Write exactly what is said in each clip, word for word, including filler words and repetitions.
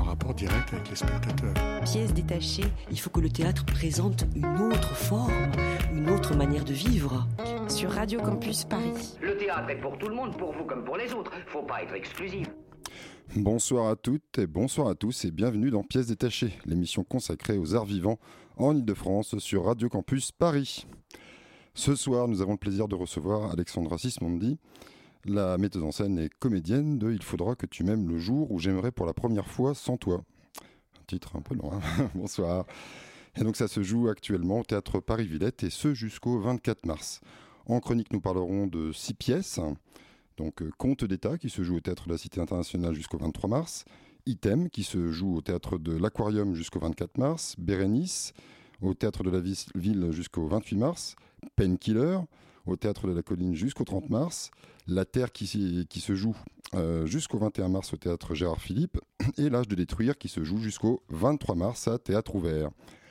rapport direct avec les spectateurs. Pièce détachée, il faut que le théâtre présente une autre forme, une autre manière de vivre. Sur Radio Campus Paris. Le théâtre est pour tout le monde, pour vous comme pour les autres. Faut pas être exclusif. Bonsoir à toutes et bonsoir à tous et bienvenue dans Pièces détachées, l'émission consacrée aux arts vivants en Ile-de-France sur Radio Campus Paris. Ce soir, nous avons le plaisir de recevoir Alexandra Sismondi, la metteuse en scène et comédienne de « Il faudra que tu m'aimes le jour où j'aimerais pour la première fois sans toi ». Un titre un peu long, hein. Bonsoir. Et donc ça se joue actuellement au Théâtre Paris-Villette et ce jusqu'au vingt-quatre mars. En chronique, nous parlerons de six pièces. Donc euh, Conte d'État qui se joue au Théâtre de la Cité Internationale jusqu'au vingt-trois mars. Item qui se joue au Théâtre de l'Aquarium jusqu'au vingt-quatre mars. Bérénice au Théâtre de la Ville jusqu'au vingt-huit mars. Painkiller au Théâtre de la Colline jusqu'au trente mars. La Terre qui, qui se joue euh, jusqu'au vingt et un mars au Théâtre Gérard Philippe. Et L'Âge de détruire qui se joue jusqu'au vingt-trois mars à Théâtre Ouvert.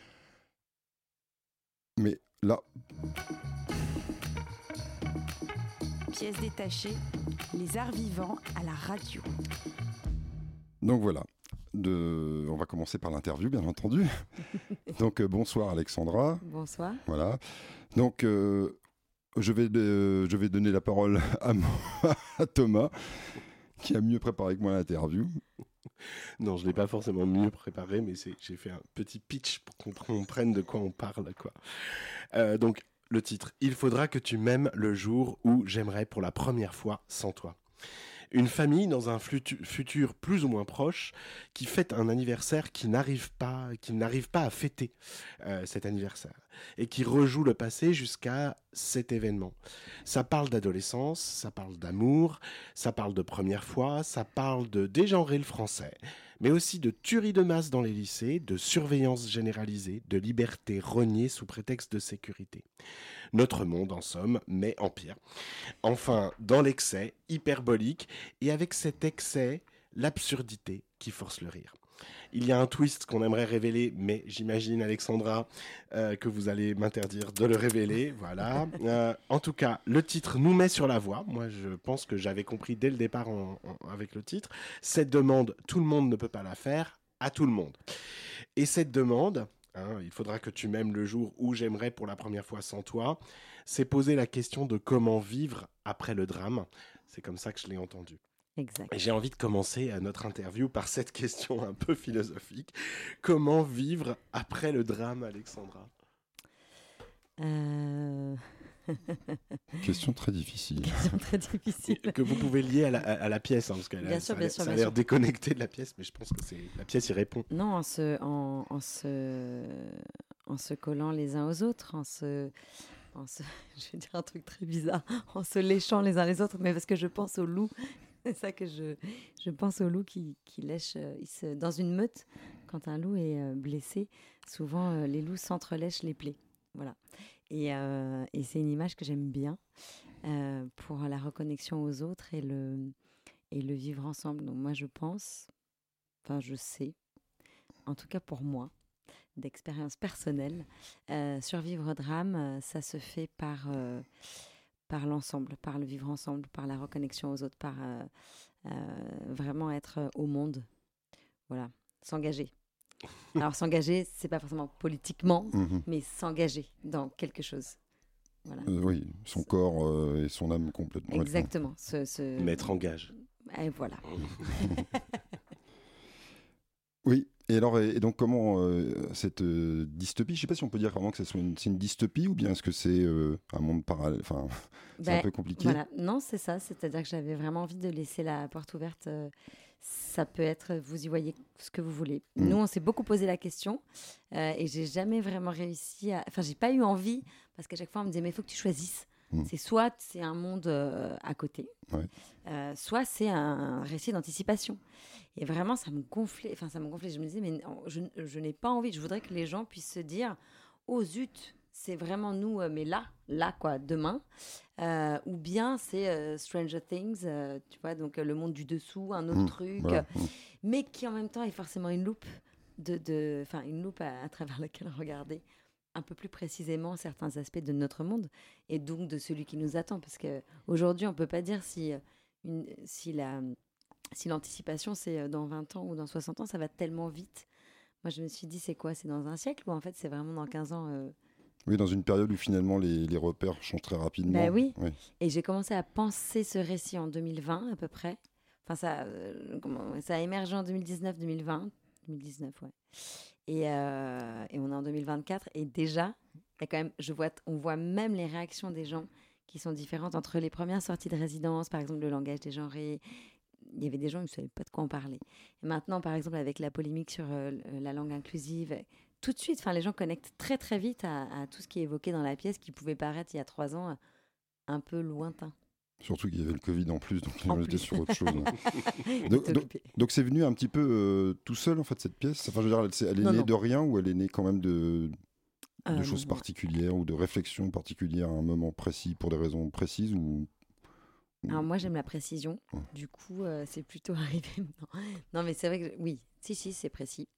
Mais là... Pièces détachées, les arts vivants à la radio. Donc voilà, de... on va commencer par l'interview bien entendu. Donc euh, bonsoir Alexandra. Bonsoir. Voilà. Donc euh, je, vais de... je vais donner la parole à, moi, à Thomas qui a mieux préparé que moi l'interview. Non, je ne l'ai pas forcément mieux préparé, mais c'est... j'ai fait un petit pitch pour qu'on comprenne de quoi on parle, quoi. Euh, donc le titre, « Il faudra que tu m'aimes le jour où j'aimerais pour la première fois sans toi ». Une famille dans un futu- futur plus ou moins proche qui fête un anniversaire qui n'arrive pas, qui n'arrive pas à fêter euh, cet anniversaire et qui rejoue le passé jusqu'à cet événement. Ça parle d'adolescence, ça parle d'amour, ça parle de première fois, ça parle de dégenrer le français, mais aussi de tuerie de masse dans les lycées, de surveillance généralisée, de liberté reniée sous prétexte de sécurité. Notre monde, en somme, mais en pire. Enfin, dans l'excès, hyperbolique, et avec cet excès, l'absurdité qui force le rire. Il y a un twist qu'on aimerait révéler, mais j'imagine, Alexandra, euh, que vous allez m'interdire de le révéler. Voilà. Euh, en tout cas, le titre nous met sur la voie. Moi, je pense que j'avais compris dès le départ en, en, avec le titre. Cette demande, tout le monde ne peut pas la faire, à tout le monde. Et cette demande... Hein, il faudra que tu m'aimes le jour où j'aimerais pour la première fois sans toi. C'est poser la question de comment vivre après le drame. C'est comme ça que je l'ai entendu. Exact. Et j'ai envie de commencer notre interview par cette question un peu philosophique. Comment vivre après le drame, Alexandra ? Euh... Question très difficile. Question très difficile. Que vous pouvez lier à la, à la pièce, hein, parce que bien ça, sûr, a, bien sûr, ça a bien l'air sûr. déconnecté de la pièce, mais je pense que c'est la pièce y répond. Non, en se, en, en se, en se collant les uns aux autres, en se, en se, je vais dire un truc très bizarre, en se léchant les uns les autres, mais parce que je pense au loup. C'est ça que je, je pense au loup qui, qui lèche, il se, dans une meute, quand un loup est blessé, souvent les loups s'entrelèchent les plaies. Voilà. Et, euh, et c'est une image que j'aime bien euh, pour la reconnexion aux autres et le, et le vivre ensemble. Donc moi, je pense, enfin je sais, en tout cas pour moi, d'expérience personnelle, euh, survivre au drame, ça se fait par, euh, par l'ensemble, par le vivre ensemble, par la reconnexion aux autres, par euh, euh, vraiment être au monde. Voilà, s'engager. Alors s'engager, c'est pas forcément politiquement, mmh. mais s'engager dans quelque chose. Voilà. Euh, oui, son corps euh, et son âme complètement. Exactement. Ce, ce... Mettre en gage. Et voilà. Oui. Et alors, et donc comment euh, cette euh, dystopie, je sais pas si on peut dire vraiment que c'est une, c'est une dystopie ou bien est-ce que c'est euh, un monde parallèle. Enfin, c'est ben, un peu compliqué. Voilà. Non, c'est ça. C'est-à-dire que j'avais vraiment envie de laisser la porte ouverte. Euh, ça peut être, vous y voyez ce que vous voulez. Mmh. Nous, on s'est beaucoup posé la question euh, et j'ai jamais vraiment réussi à. Enfin, j'ai pas eu envie parce qu'à chaque fois on me disait mais il faut que tu choisisses. Mmh. C'est soit c'est un monde euh, à côté, ouais. euh, soit c'est un récit d'anticipation. Et vraiment, ça me gonflait. Enfin, ça me gonflait. Je me disais mais non, je, je n'ai pas envie. Je voudrais que les gens puissent se dire oh zut, c'est vraiment nous, euh, mais là, là quoi, demain. Euh, ou bien c'est euh, Stranger Things, euh, tu vois, donc euh, le monde du dessous, un autre mmh, truc, voilà, euh, mmh. mais qui en même temps est forcément une loupe, de, de, enfin une loupe à, à travers laquelle regarder un peu plus précisément certains aspects de notre monde et donc de celui qui nous attend, parce qu'aujourd'hui on ne peut pas dire si, une, si la, si l'anticipation, c'est dans vingt ans ou dans soixante ans, ça va tellement vite. Moi, je me suis dit, c'est quoi? C'est dans un siècle ou en fait, c'est vraiment dans quinze ans euh... Oui, dans une période où finalement les, les repères changent très rapidement. Ben oui. oui. Et j'ai commencé à penser ce récit en deux mille vingt à peu près. Enfin, ça, euh, comment, ça a émergé en deux mille dix-neuf, deux mille vingt. deux mille dix-neuf, ouais. Et, euh, et on est en deux mille vingt-quatre. Et déjà, y a quand même, je vois, on voit même les réactions des gens qui sont différentes entre les premières sorties de résidence, par exemple le langage dégenré. Il y avait des gens qui ne savaient pas de quoi en parler. Et maintenant, par exemple, avec la polémique sur euh, la langue inclusive, tout de suite, les gens connectent très très vite à, à tout ce qui est évoqué dans la pièce qui pouvait paraître il y a trois ans un peu lointain. Surtout qu'il y avait le Covid en plus, donc en on était sur autre chose. donc, donc, donc c'est venu un petit peu euh, tout seul en fait cette pièce. Enfin, je veux dire, elle, elle est non, née non. de rien ou elle est née quand même de, de euh, choses non, particulières ou de réflexions particulières à un moment précis pour des raisons précises ou... Alors moi j'aime la précision, ouais. Du coup euh, c'est plutôt arrivé. Non, non mais c'est vrai que oui, si si c'est précis.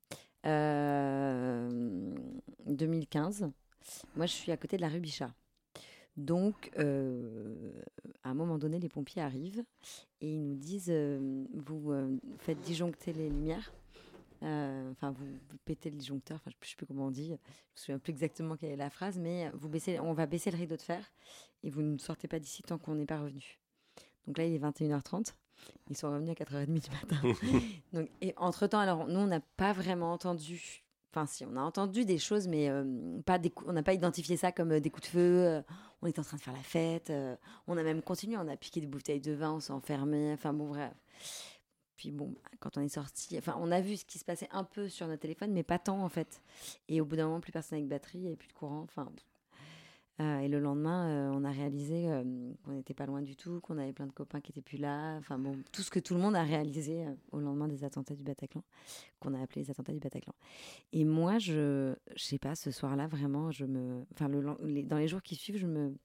Euh, deux mille quinze, moi je suis à côté de la rue Bichat. Donc euh, à un moment donné les pompiers arrivent et ils nous disent euh, vous euh, faites disjoncter les lumières. Euh, enfin, vous, vous pétez le disjoncteur, enfin, je ne sais plus comment on dit, je ne me souviens plus exactement quelle est la phrase, mais vous baissez, on va baisser le rideau de fer et vous ne sortez pas d'ici tant qu'on n'est pas revenu. Donc là, il est vingt et une heures trente. Ils sont revenus à quatre heures trente du matin. Donc, et entre-temps, alors, nous, on n'a pas vraiment entendu... Enfin, si, on a entendu des choses, mais euh, pas des coups, on n'a pas identifié ça comme euh, des coups de feu. Euh, on était en train de faire la fête. Euh, on a même continué. On a piqué des bouteilles de vin, on s'est enfermé. Enfin, bon, bref. Puis bon, quand on est sorti... Enfin, on a vu ce qui se passait un peu sur notre téléphone, mais pas tant, en fait. Et au bout d'un moment, plus personne avec batterie, il n'y avait plus de courant. Enfin... Euh, et le lendemain, euh, on a réalisé euh, qu'on n'était pas loin du tout, qu'on avait plein de copains qui n'étaient plus là. Enfin bon, tout ce que tout le monde a réalisé euh, au lendemain des attentats du Bataclan, qu'on a appelé les attentats du Bataclan. Et moi, je, je sais pas, ce soir-là, vraiment, je me, enfin, le, les, dans les jours qui suivent, je me,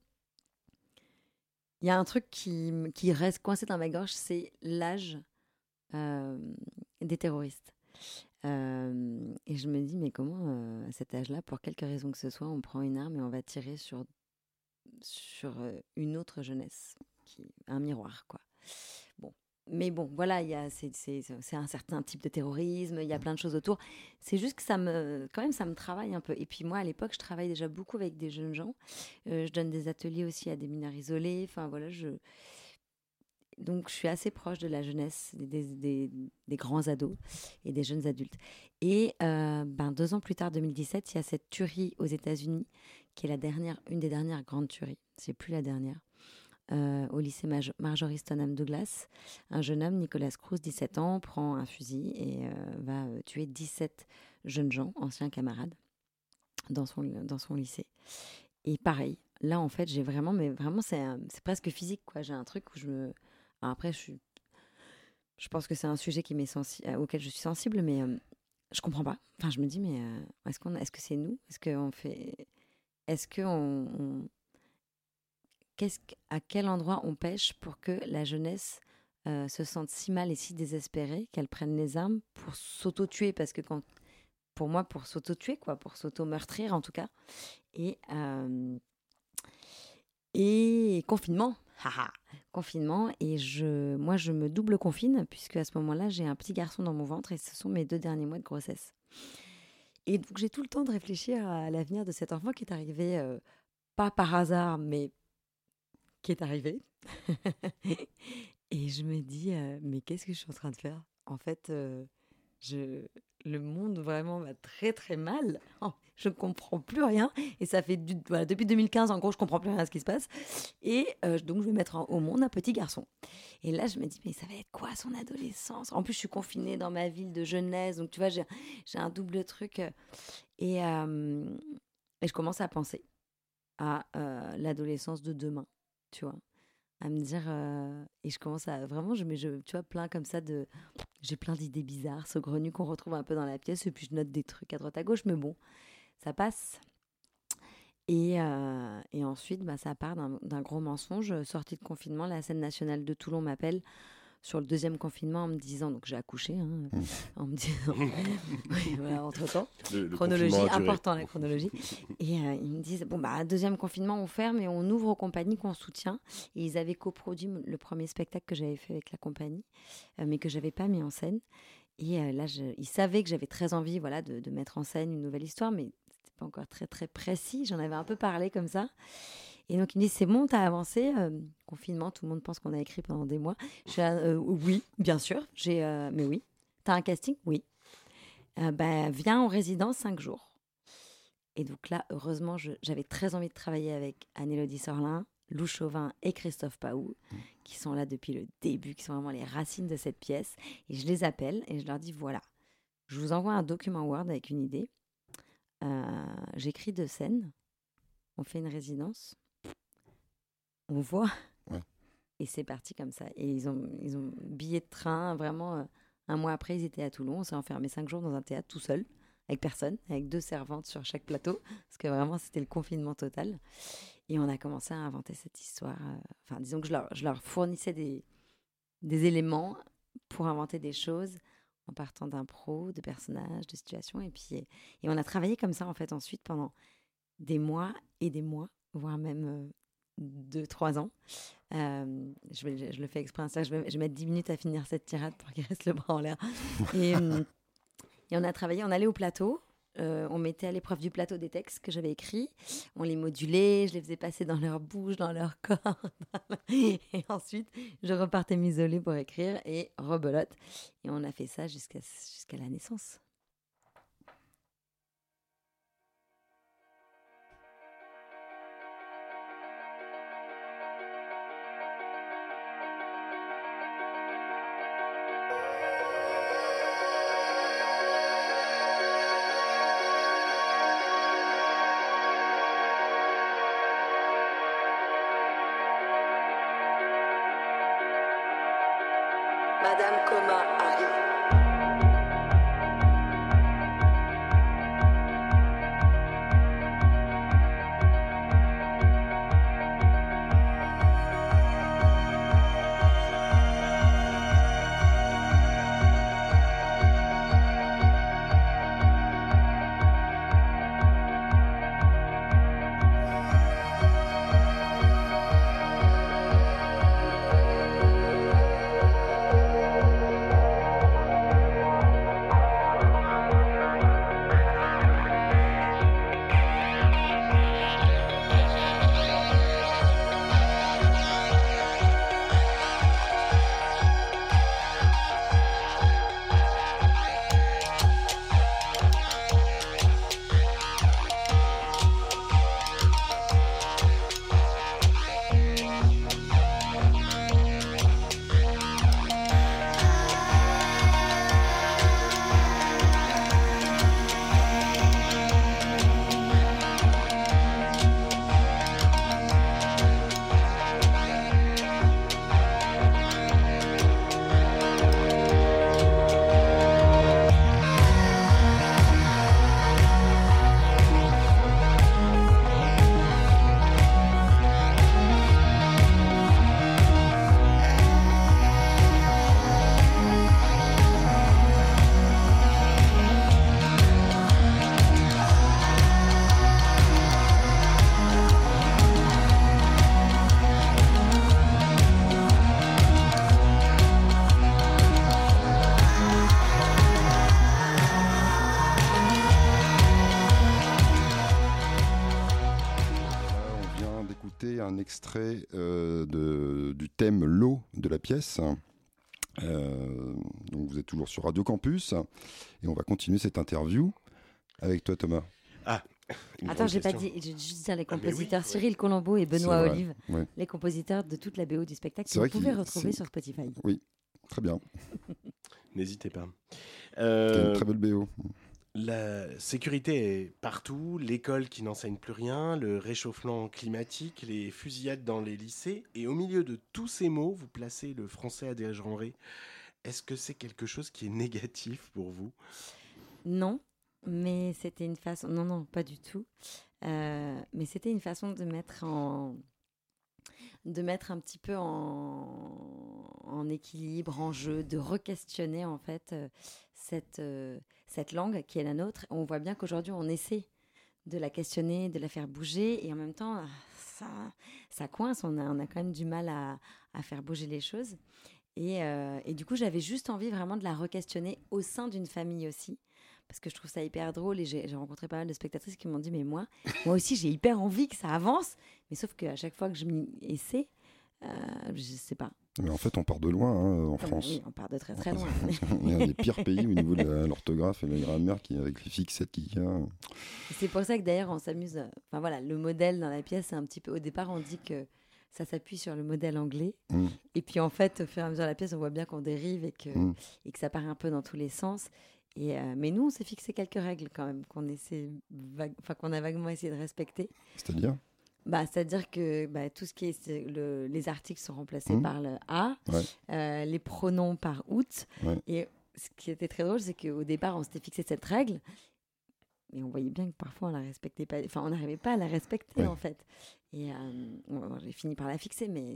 il y a un truc qui, qui reste coincé dans ma gorge, c'est l'âge euh, des terroristes. Euh, et je me dis, mais comment, euh, à cet âge-là, pour quelque raison que ce soit, on prend une arme et on va tirer sur, sur euh, une autre jeunesse, qui, un miroir, quoi. Bon. Mais bon, voilà, y a, c'est, c'est, c'est un certain type de terrorisme, il y a plein de choses autour. C'est juste que ça me, quand même, ça me travaille un peu. Et puis moi, à l'époque, je travaille déjà beaucoup avec des jeunes gens. Euh, je donne des ateliers aussi à des mineurs isolés. Enfin, voilà, je... Donc, je suis assez proche de la jeunesse, des, des, des grands ados et des jeunes adultes. Et euh, ben, deux ans plus tard, deux mille dix-sept, il y a cette tuerie aux États-Unis, qui est la dernière, une des dernières grandes tueries. C'est plus la dernière. Euh, au lycée Mar- Marjorie Stoneham Douglas, un jeune homme, Nicolas Cruz, dix-sept ans, prend un fusil et euh, va euh, tuer dix-sept jeunes gens, anciens camarades, dans son, dans son lycée. Et pareil, là, en fait, j'ai vraiment, mais vraiment, c'est, un, c'est presque physique, quoi. J'ai un truc où je me... Alors après, je, suis... je pense que c'est un sujet qui m'est sensi... auquel je suis sensible, mais euh, je comprends pas. Enfin, je me dis, mais euh, est-ce, qu'on... est-ce que c'est nous? Est-ce qu'on fait... Est-ce qu'on... On... Qu'est-ce... À quel endroit on pêche pour que la jeunesse euh, se sente si mal et si désespérée qu'elle prenne les armes pour s'auto-tuer? Parce que quand... pour moi, pour s'auto-tuer, quoi, pour s'auto-meurtrir en tout cas. Et, euh... et confinement. Confinement, et je, moi je me double confine puisque à ce moment-là j'ai un petit garçon dans mon ventre et ce sont mes deux derniers mois de grossesse. Et donc j'ai tout le temps de réfléchir à l'avenir de cet enfant qui est arrivé euh, pas par hasard mais qui est arrivé. Et je me dis euh, mais qu'est-ce que je suis en train de faire? En fait, euh, je, le monde vraiment va très très mal. Oh, je ne comprends plus rien. Et ça fait du, voilà, depuis deux mille quinze, en gros, je ne comprends plus rien à ce qui se passe. Et euh, donc, je vais mettre en, au monde un petit garçon. Et là, je me dis, mais ça va être quoi son adolescence? En plus, je suis confinée dans ma ville de jeunesse. Donc, tu vois, j'ai, j'ai un double truc. Et, euh, et je commence à penser à euh, l'adolescence de demain, tu vois. À me dire... Euh, et je commence à... Vraiment, je mets, je, tu vois, plein comme ça de... J'ai plein d'idées bizarres, saugrenues qu'on retrouve un peu dans la pièce. Et puis, je note des trucs à droite à gauche. Mais bon, ça passe. Et, euh, et ensuite, bah, ça part d'un, d'un gros mensonge. Sortie de confinement, la scène nationale de Toulon m'appelle sur le deuxième confinement en me disant, donc j'ai accouché, hein, mmh. en me disant, oui, voilà, entre-temps, le, le chronologie, important la chronologie. Et euh, ils me disent, bon, bah, deuxième confinement, on ferme et on ouvre aux compagnies qu'on soutient. Et ils avaient coproduit le premier spectacle que j'avais fait avec la compagnie, euh, mais que je n'avais pas mis en scène. Et euh, là, je, ils savaient que j'avais très envie voilà, de, de mettre en scène une nouvelle histoire, mais ce n'était pas encore très, très précis. J'en avais un peu parlé comme ça. Et donc, ils me disent, c'est bon, t'as avancé. Euh, confinement, tout le monde pense qu'on a écrit pendant des mois. Je dis, euh, oui, bien sûr. J'ai, euh, mais oui. T'as un casting ? Oui. Euh, bah, viens en résidence cinq jours. Et donc là, heureusement, je, j'avais très envie de travailler avec Anne-Élodie Sorlin, Lou Chauvin et Christophe Paou, mmh. qui sont là depuis le début, qui sont vraiment les racines de cette pièce. Et je les appelle et je leur dis, voilà, je vous envoie un document Word avec une idée. Euh, j'écris deux scènes. On fait une résidence. On voit. Ouais. Et c'est parti comme ça. Et ils ont, ils ont billet de train. Vraiment, euh, un mois après, ils étaient à Toulon. On s'est enfermés cinq jours dans un théâtre tout seul, avec personne, avec deux servantes sur chaque plateau. Parce que vraiment, c'était le confinement total. Et on a commencé à inventer cette histoire. Enfin, disons que je leur, je leur fournissais des, des éléments pour inventer des choses en partant d'impro, de personnages, de situations. Et puis, et on a travaillé comme ça, en fait, ensuite, pendant des mois et des mois, voire même euh, deux, trois ans. Euh, je, vais, je le fais exprès, ça, je, vais, je vais mettre dix minutes à finir cette tirade pour qu'il reste le bras en l'air. Et, euh, et on a travaillé, on allait au plateau. Euh, on mettait à l'épreuve du plateau des textes que j'avais écrits, on les modulait, je les faisais passer dans leur bouche, dans leur corps, et ensuite je repartais m'isoler pour écrire et rebelote. Et on a fait ça jusqu'à, jusqu'à la naissance. Madame Coma arrive. Un extrait euh, de, du thème L'eau de la pièce. Euh, donc vous êtes toujours sur Radio Campus et on va continuer cette interview avec toi, Thomas. Ah, attends, j'ai pas dit, j'ai juste dit les compositeurs ah oui, Cyril ouais. Colombo et Benoît Olive, ouais. les compositeurs de toute la B O du spectacle que vous pouvez retrouver c'est... sur Spotify. Oui, très bien. N'hésitez pas. Euh... C'est une très belle B O. La sécurité est partout, l'école qui n'enseigne plus rien, le réchauffement climatique, les fusillades dans les lycées. Et au milieu de tous ces mots, vous placez le français à dégénérer. Est-ce que c'est quelque chose qui est négatif pour vous ? Non, mais c'était une façon... Non, non, pas du tout. Euh, mais c'était une façon de mettre en... de mettre un petit peu en, en équilibre, en jeu, de re-questionner en fait euh, cette, euh, cette langue qui est la nôtre. On voit bien qu'aujourd'hui, on essaie de la questionner, de la faire bouger, et en même temps, ça, ça coince, on a, on a quand même du mal à, à faire bouger les choses. Et, euh, et du coup, j'avais juste envie vraiment de la re-questionner au sein d'une famille aussi, parce que je trouve ça hyper drôle, et j'ai, j'ai rencontré pas mal de spectatrices qui m'ont dit, mais moi, moi aussi, j'ai hyper envie que ça avance, mais sauf qu'à chaque fois que je m'y essaie, euh, je sais pas. Mais en fait, on part de loin hein, en Ah, France. Oui, on part de très très loin. On est un des pires pays au niveau de la- l'orthographe et la grammaire qui, avec les fixettes qu'il y a. C'est pour ça que d'ailleurs, on s'amuse. euh, Enfin voilà, le modèle dans la pièce, c'est un petit peu. Au départ, on dit que ça s'appuie sur le modèle anglais. Mm. Et puis en fait, au fur et à mesure de la pièce, on voit bien qu'on dérive et que, Mm. et que ça part un peu dans tous les sens. Et, euh, mais nous, on s'est fixé quelques règles quand même, qu'on essaie vague- enfin, qu'on a vaguement essayé de respecter. C'est-à-dire Bah, c'est-à-dire que bah, tout ce qui est, c'est le- les articles sont remplacés Mhm. par le A, Ouais. euh, les pronoms par out. Ouais. Et ce qui était très drôle, c'est qu'au départ, on s'était fixé cette règle, mais on voyait bien que parfois on la respectait pas. Enfin, on n'arrivait pas à la respecter Ouais. en fait. Et euh, bon, j'ai fini par la fixer, mais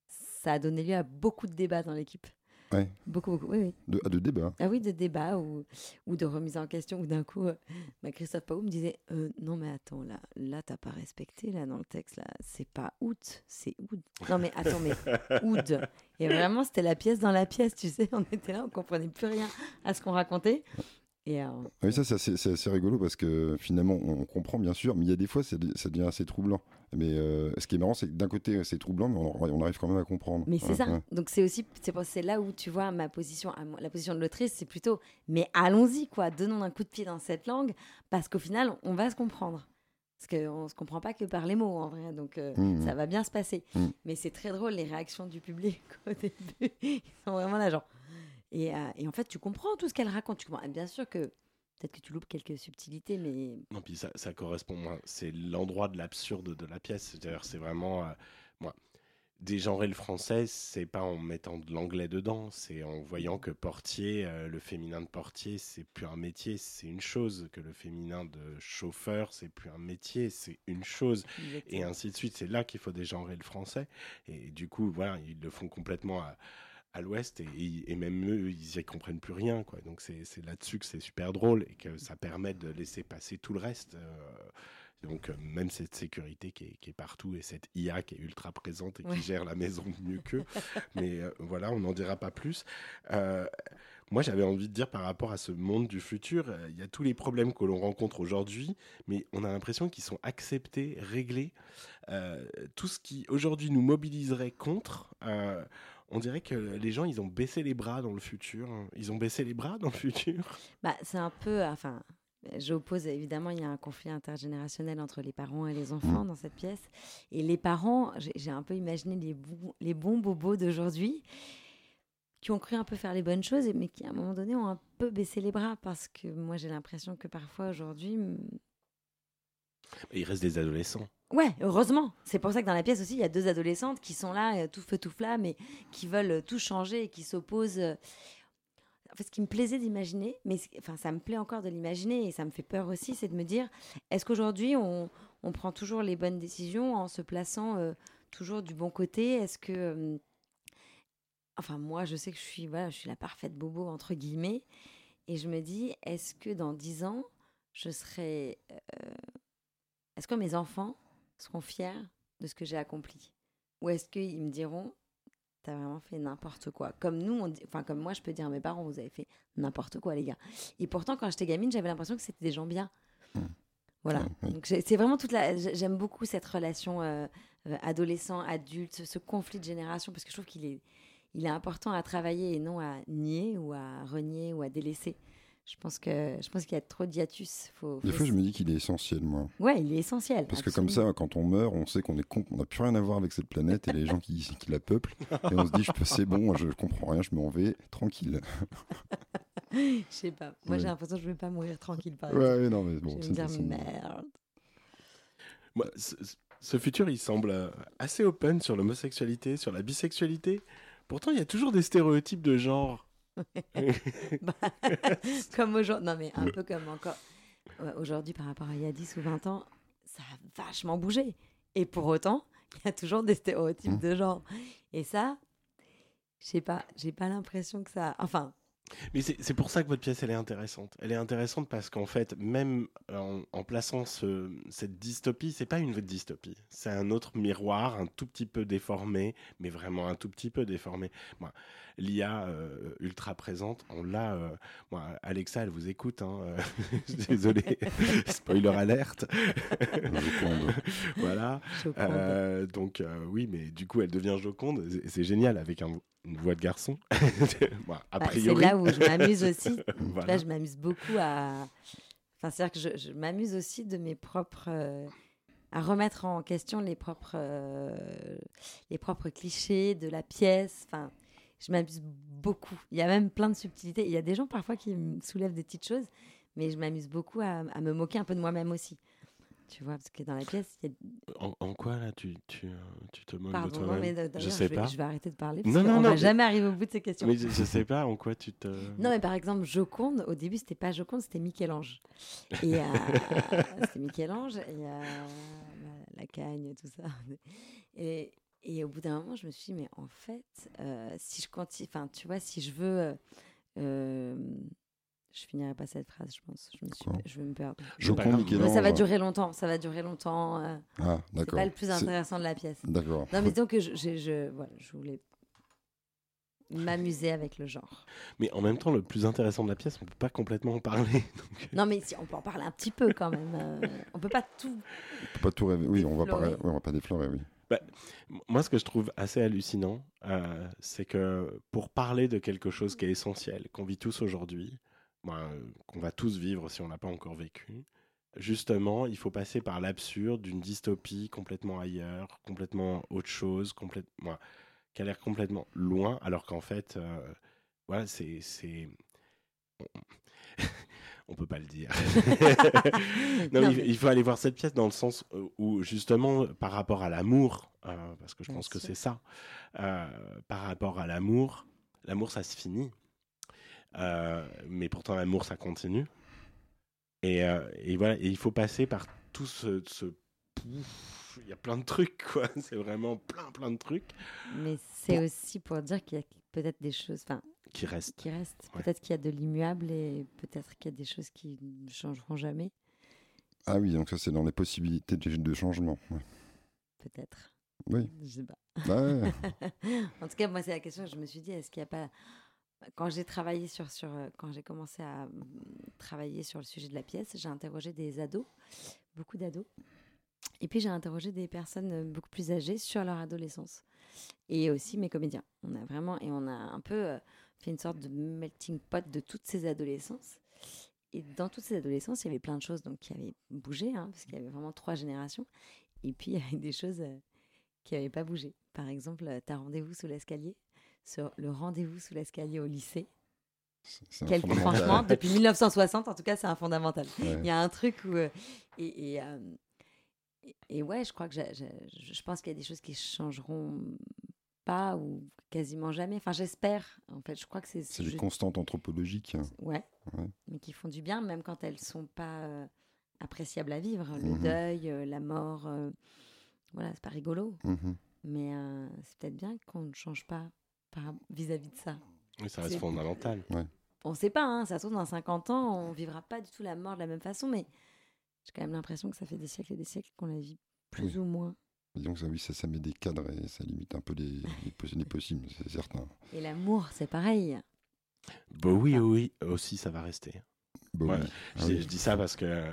ça a donné lieu à beaucoup de débats dans l'équipe. Ouais. Beaucoup, beaucoup. Oui, oui. de, ah, de débat. Ah oui, de débats ou, ou de remise en question, où d'un coup, euh, bah, Christophe Paou me disait euh, non, mais attends, là, là t'as pas respecté, là, dans le texte, là, c'est pas août, c'est oud. Non, mais attends, mais oud. Et vraiment, c'était la pièce dans la pièce, tu sais, on était là, on comprenait plus rien à ce qu'on racontait. Et euh, Oui, ça, c'est assez, c'est assez rigolo parce que finalement, on comprend bien sûr, mais il y a des fois, c'est- ça devient assez troublant. Mais euh, ce qui est marrant, c'est que d'un côté, c'est troublant, mais on, on arrive quand même à comprendre. Mais c'est Ouais, ça. ouais. Donc c'est aussi, c'est, pour- c'est là où tu vois ma position, à moi- la position de l'autrice, c'est plutôt, mais allons-y, quoi, donnons un coup de pied dans cette langue, parce qu'au final, on va se comprendre. Parce qu'on ne se comprend pas que par les mots, en vrai, donc euh, Mmh. ça va bien se passer. Mmh. Mais c'est très drôle, les réactions du public au début, ils sont vraiment là, genre... Et, euh, et en fait, tu comprends tout ce qu'elle raconte. Tu comprends. Et bien sûr que, peut-être que tu loupes quelques subtilités, mais... Non, puis ça, ça correspond, moi, c'est l'endroit de l'absurde de la pièce. C'est-à-dire, c'est vraiment, euh, moi, dégenrer le français, c'est pas en mettant de l'anglais dedans, c'est en voyant que portier, euh, le féminin de portier, c'est plus un métier, c'est une chose, que le féminin de chauffeur, c'est plus un métier, c'est une chose, et ainsi de suite. C'est là qu'il faut dégenrer le français. Et du coup, voilà, ils le font complètement à, à l'ouest, et, et même eux, ils y comprennent plus rien, quoi. Donc c'est, c'est là-dessus que c'est super drôle, et que ça permet de laisser passer tout le reste. Euh, donc euh, même cette sécurité qui est, qui est partout, et cette I A qui est ultra présente et qui Ouais. gère la maison mieux qu'eux. Mais euh, voilà, on n'en dira pas plus. Euh, moi, j'avais envie de dire par rapport à ce monde du futur, euh, il y a tous les problèmes que l'on rencontre aujourd'hui, mais on a l'impression qu'ils sont acceptés, réglés. Euh, tout ce qui aujourd'hui nous mobiliserait contre, euh, on dirait que les gens, ils ont baissé les bras dans le futur. Ils ont baissé les bras dans le futur. Bah, c'est un peu... Enfin, j'oppose, évidemment, il y a un conflit intergénérationnel entre les parents et les enfants dans cette pièce. Et les parents, j'ai, j'ai un peu imaginé les bons, les bons bobos d'aujourd'hui qui ont cru un peu faire les bonnes choses, mais qui, à un moment donné, ont un peu baissé les bras. Parce que moi, j'ai l'impression que parfois, aujourd'hui... m- Il reste des adolescents. Ouais, heureusement. C'est pour ça que dans la pièce aussi, il y a deux adolescentes qui sont là, euh, tout feu, tout flamme, et qui veulent euh, tout changer et qui s'opposent. euh. En fait, ce qui me plaisait d'imaginer, mais c- enfin, ça me plaît encore de l'imaginer et ça me fait peur aussi, c'est de me dire, est-ce qu'aujourd'hui, on, on prend toujours les bonnes décisions en se plaçant euh, toujours du bon côté? Est-ce que... euh, Enfin, moi, je sais que je suis, voilà, je suis la parfaite bobo, entre guillemets, et je me dis, est-ce que dans dix ans, je serai... euh, est-ce que mes enfants seront fiers de ce que j'ai accompli? Ou est-ce qu'ils me diront, t'as vraiment fait n'importe quoi? Comme nous, on dit- enfin comme moi, je peux dire à mes parents, vous avez fait n'importe quoi, les gars. Et pourtant, quand j'étais gamine, j'avais l'impression que c'était des gens bien. Voilà. Ouais, ouais. Donc j'ai- c'est vraiment toute la. j'ai- J'aime beaucoup cette relation euh, euh, adolescent-adulte, ce, ce conflit de génération, parce que je trouve qu'il est, il est important à travailler et non à nier ou à renier ou à délaisser. Je pense que je pense qu'il y a trop d'hiatus. Faut, Des faut fois, s- je me dis qu'il est essentiel, moi. Ouais, il est essentiel. Parce que comme absolument. ça, quand on meurt, on sait qu'on est con- on n'a plus rien à voir avec cette planète et les gens qui, qui la peuplent. Et on se dit, je peux, c'est bon, je comprends rien, je m'en vais, tranquille. Je sais pas. Moi, Ouais. j'ai l'impression que je vais pas mourir tranquille, par Ouais, exemple. ouais, non, mais Je bon, vais c'est me dire une façon de- merde. Moi, ce, ce futur, il semble euh, assez open sur l'homosexualité, sur la bisexualité. Pourtant, il y a toujours des stéréotypes de genre. Bah, comme aujourd'hui. Non, mais un peu comme encore. Ouais, aujourd'hui, par rapport à il y a dix ou vingt ans, ça a vachement bougé. Et pour autant, il y a toujours des stéréotypes Mmh. de genre. Et ça, je sais pas, j'ai pas l'impression que ça. Enfin, Mais c'est c'est pour ça que votre pièce, elle est intéressante. Elle est intéressante parce qu'en fait, même en, en plaçant ce- cette dystopie, c'est pas une vraie dystopie. C'est un autre miroir, un tout petit peu déformé, mais vraiment un tout petit peu déformé. Moi, l'I A euh, ultra présente, on l'a. euh, moi, Alexa, elle vous écoute. Hein, euh, désolé, spoiler alerte. Joconde. Voilà. choquant. Euh, donc euh, oui, mais du coup, elle devient joconde. C'est- C'est génial avec un- une voix de garçon. Bon, a Bah, priori. c'est là où je m'amuse aussi. Voilà. Là, je m'amuse beaucoup à. Enfin, c'est-à-dire que je, je m'amuse aussi de mes propres. euh, à remettre en question les propres, euh, les propres clichés de la pièce. Enfin, je m'amuse beaucoup. Il y a même plein de subtilités. Il y a des gens parfois qui me soulèvent des petites choses, mais je m'amuse beaucoup à, à me moquer un peu de moi-même aussi. Tu vois, parce que dans la pièce, il y a. En, en quoi là tu, tu, euh, tu te moques de Pardon, non, toi-même? mais d'ailleurs, Je sais vais, pas. je vais arrêter de parler parce Non, qu'on non, ne non, va mais- jamais arriver au bout de ces questions. Mais je, je sais pas en quoi tu te. Non, mais par exemple, Joconde, au début, c'était pas Joconde, c'était Michel-Ange. Et euh, c'était Michel-Ange, et euh, la, la cagne, tout ça. Et, et au bout d'un moment, je me suis dit, mais en fait, euh, si je continue, enfin, tu vois, si je veux. euh, euh, je finirai pas cette phrase, je pense. Je, me suis, Quoi je vais me perdre. Joconde, grave. Michel-Ange. Mais ça va durer longtemps, ça va durer longtemps. euh, Ah, c'est d'accord. pas le plus C'est- intéressant de la pièce. D'accord. Non, mais disons que je, je, je, voilà, je voulais m'amuser avec le genre. Mais en même temps, le plus intéressant de la pièce, on peut pas complètement en parler. donc- Non, mais si, on peut en parler un petit peu quand même. euh, on peut pas tout. On peut pas tout rêver. Oui, on va pas, Déflorer. ré- ouais, on va pas déflorer, oui. Moi, ce que je trouve assez hallucinant, euh, c'est que pour parler de quelque chose qui est essentiel, qu'on vit tous aujourd'hui, ben, euh, qu'on va tous vivre si on l'a pas encore vécu, justement, il faut passer par l'absurde d'une dystopie complètement ailleurs, complètement autre chose, complètement, qui a l'air complètement loin, alors qu'en fait, euh, voilà, c'est, c'est, on... on peut pas le dire. non, Non, il, mais- il faut aller voir cette pièce dans le sens euh, où, justement, par rapport à l'amour, euh, parce que je Bien pense que sûr. c'est ça, euh, par rapport à l'amour, l'amour, ça se finit. Euh, mais pourtant, l'amour, ça continue. Et, euh, et voilà, et il faut passer par tout ce... ce... Pouf, il y a plein de trucs, quoi. C'est vraiment plein, plein de trucs Mais c'est Bon. aussi pour dire qu'il y a peut-être des choses enfin, qui restent. qui restent. Ouais. Peut-être qu'il y a de l'immuable et peut-être qu'il y a des choses qui ne changeront jamais. Ah oui, donc ça, c'est dans les possibilités de, de changement. Ouais. Peut-être. Oui. Je sais pas. Bah ouais. En tout cas, moi, c'est la question que je me suis dit, est-ce qu'il n'y a pas... Quand j'ai travaillé sur, sur... euh, Quand j'ai commencé à mm, travailler sur le sujet de la pièce, j'ai interrogé des ados, beaucoup d'ados. Et puis, j'ai interrogé des personnes euh, beaucoup plus âgées sur leur adolescence. Et aussi mes comédiens. On a vraiment... Et on a un peu euh, fait une sorte de melting pot de toutes ces adolescences. Et dans toutes ces adolescences, il y avait plein de choses donc, qui avaient bougé, hein, parce qu'il y avait vraiment trois générations. Et puis, il y avait des choses... euh, qui n'avaient pas bougé. Par exemple, euh, t'as rendez-vous sous l'escalier, sur le rendez-vous sous l'escalier au lycée. C'est un Quel, fondamental. franchement, depuis mille neuf cent soixante, en tout cas, c'est un fondamental. Ouais. Il y a un truc où... euh, et, et, euh, et, et ouais, je crois que j'ai- j'ai- je pense qu'il y a des choses qui changeront pas ou quasiment jamais. Enfin, j'espère. En fait, je crois que c'est... C'est je- des constantes anthropologiques. Ouais, Ouais. mais qui font du bien, même quand elles sont pas euh, appréciables à vivre. Le Mhm. deuil, euh, la mort, euh, voilà, c'est pas rigolo. Mhm. Mais euh, c'est peut-être bien qu'on ne change pas par- vis-à-vis de ça. Oui, ça reste C'est- fondamental. On ne sait pas, hein, ça se trouve dans cinquante ans, on vivra pas du tout la mort de la même façon, mais j'ai quand même l'impression que ça fait des siècles et des siècles qu'on la vit plus Oui. ou moins. Disons que ça, oui, ça, ça met des cadres et ça limite un peu les, les, possi- les possibles, c'est certain. Et l'amour, c'est pareil. Bah oui, oui, aussi, ça va rester. Bah Ouais. oui. Je, Ah dis- oui. je dis ça parce que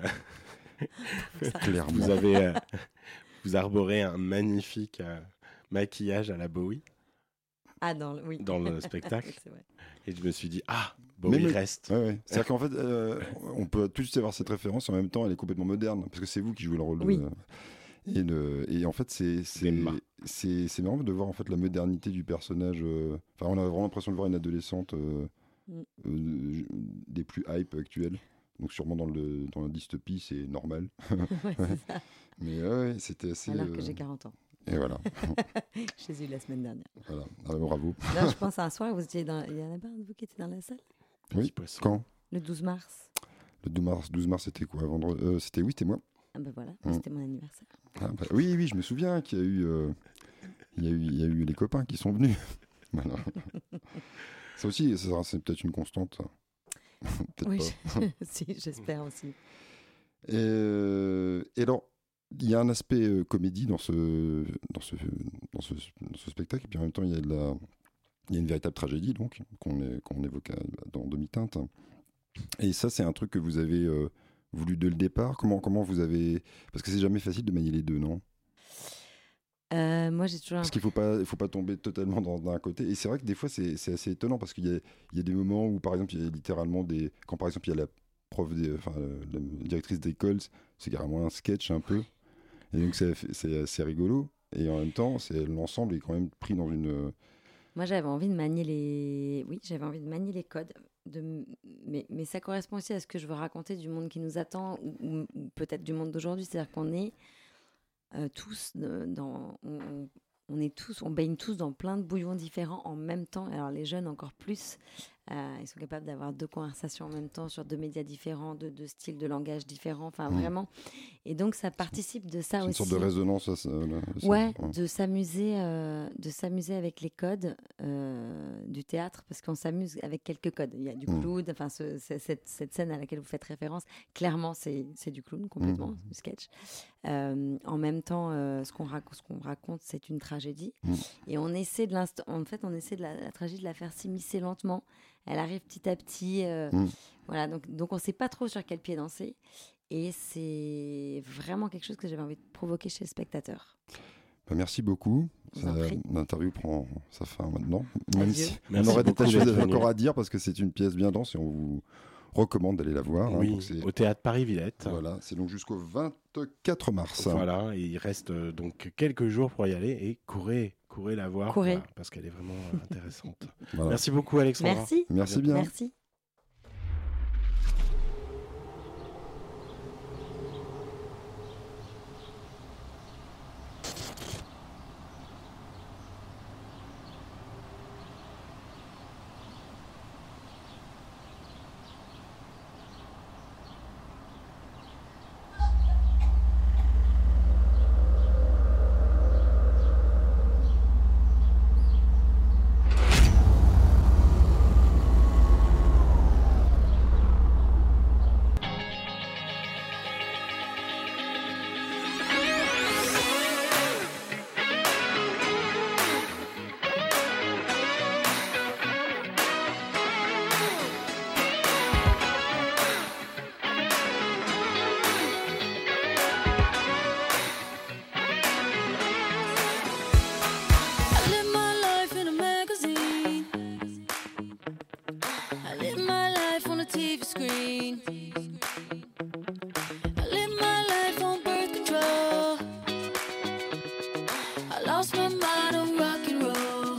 Clairement. vous avez, euh, vous arborez un magnifique euh, maquillage à la Bowie Ah, dans le... Oui. dans le spectacle. C'est vrai. Et je me suis dit, ah, Bowie Mais- mais- reste. Ouais, ouais. C'est-à-dire qu'en fait, euh, on peut tout de suite avoir cette référence, et en même temps, elle est complètement moderne, parce que c'est vous qui jouez le rôle de... Oui. Et, le, et en fait, c'est c'est Emma. c'est c'est marrant de voir en fait la modernité du personnage. euh, Enfin, on a vraiment l'impression de voir une adolescente euh, Mm. euh, des plus hype actuelles. Donc sûrement dans le dans la dystopie, c'est normal. Ouais, c'est ça. Mais ouais, ouais, c'était assez. Alors que euh, j'ai quarante ans. Et voilà, Je les ai eu la semaine dernière. voilà. Ah, bravo. Là, je pense à un soir, vous étiez dans... il y en a pas un de vous qui était dans la salle Petit Oui. poisson. Quand le douze mars. Le douze mars, douze mars, c'était quoi vendredi euh, C'était oui, c'était moi. Ah ben voilà, Mm. c'était mon anniversaire. Ah bah, oui, oui, je me souviens qu'il y a eu, euh, il y a eu, il y a eu les copains qui sont venus. Voilà. Ça aussi, ça, c'est peut-être une constante. ça. Peut-être Oui, pas. je- si, j'espère aussi. Et, euh, et alors, il y a un aspect euh, comédie dans ce, dans, ce, dans, ce, dans ce spectacle, et puis en même temps, il y a, de la, il y a une véritable tragédie, donc, qu'on, est- qu'on évoque à- dans Demi-teinte. Et ça, c'est un truc que vous avez euh, voulu dès le départ. Comment, comment vous avez... Parce que c'est jamais facile de manier les deux, non? Euh, moi, j'ai toujours Parce qu'il ne faut pas, il faut pas tomber totalement dans, d'un côté. Et c'est vrai que des fois, c'est, c'est assez étonnant, parce qu'il y a, il y a des moments où, par exemple, il y a littéralement des... Quand, par exemple, il y a la prof, des, enfin, la directrice d'école, c'est carrément un sketch un peu. Et donc, c'est, c'est assez rigolo. Et en même temps, c'est, l'ensemble est quand même pris dans une... Moi, j'avais envie de manier les... Oui, j'avais envie de manier les codes. De... Mais, mais ça correspond aussi à ce que je veux raconter du monde qui nous attend, ou, ou- ou peut-être du monde d'aujourd'hui. C'est-à-dire qu'on est euh, tous euh, dans... On, on- on est tous, on baigne tous dans plein de bouillons différents en même temps. Alors les jeunes encore plus, euh, ils sont capables d'avoir deux conversations en même temps sur deux médias différents, deux, deux styles de langage différents. Enfin Mmh. vraiment. Et donc ça participe de ça C'est une aussi. sorte de résonance. Ça, ça, là, ça. Ouais, de s'amuser, euh, de s'amuser avec les codes euh, du théâtre, parce qu'on s'amuse avec quelques codes. Il y a du Mm. clown, enfin ce- ce- cette, cette scène à laquelle vous faites référence, clairement c'est, c'est du clown complètement, Mm. du sketch. Euh, en même temps, euh, ce qu'on raconte, ce qu'on raconte, c'est une tragédie, Mm. et on essaie de l'instant, en fait, on essaie de la, la tragédie de la faire s'immiscer lentement. Elle arrive petit à petit, euh, Mm. voilà. Donc, donc on ne sait pas trop sur quel pied danser. Et c'est vraiment quelque chose que j'avais envie de provoquer chez le spectateur. Bah, merci beaucoup. Je vous en Ça- prie. L'interview prend sa fin maintenant. Même Adieu. si on Merci aurait des beaucoup tas de d'être choses venu. encore à dire, parce que c'est une pièce bien dense et on vous recommande d'aller la voir. hein. Oui, Donc c'est, au théâtre Paris-Villette. voilà, c'est donc jusqu'au vingt-quatre mars. Voilà, et il reste euh, donc quelques jours pour y aller et courez, courez la voir Courez. voilà, parce qu'elle est vraiment euh, intéressante. Voilà. Merci beaucoup Alexandra. Merci. Merci bien. Merci. I live my life in a magazine. I live my life on a T V screen. I live my life on birth control. I lost my mind on rock and roll.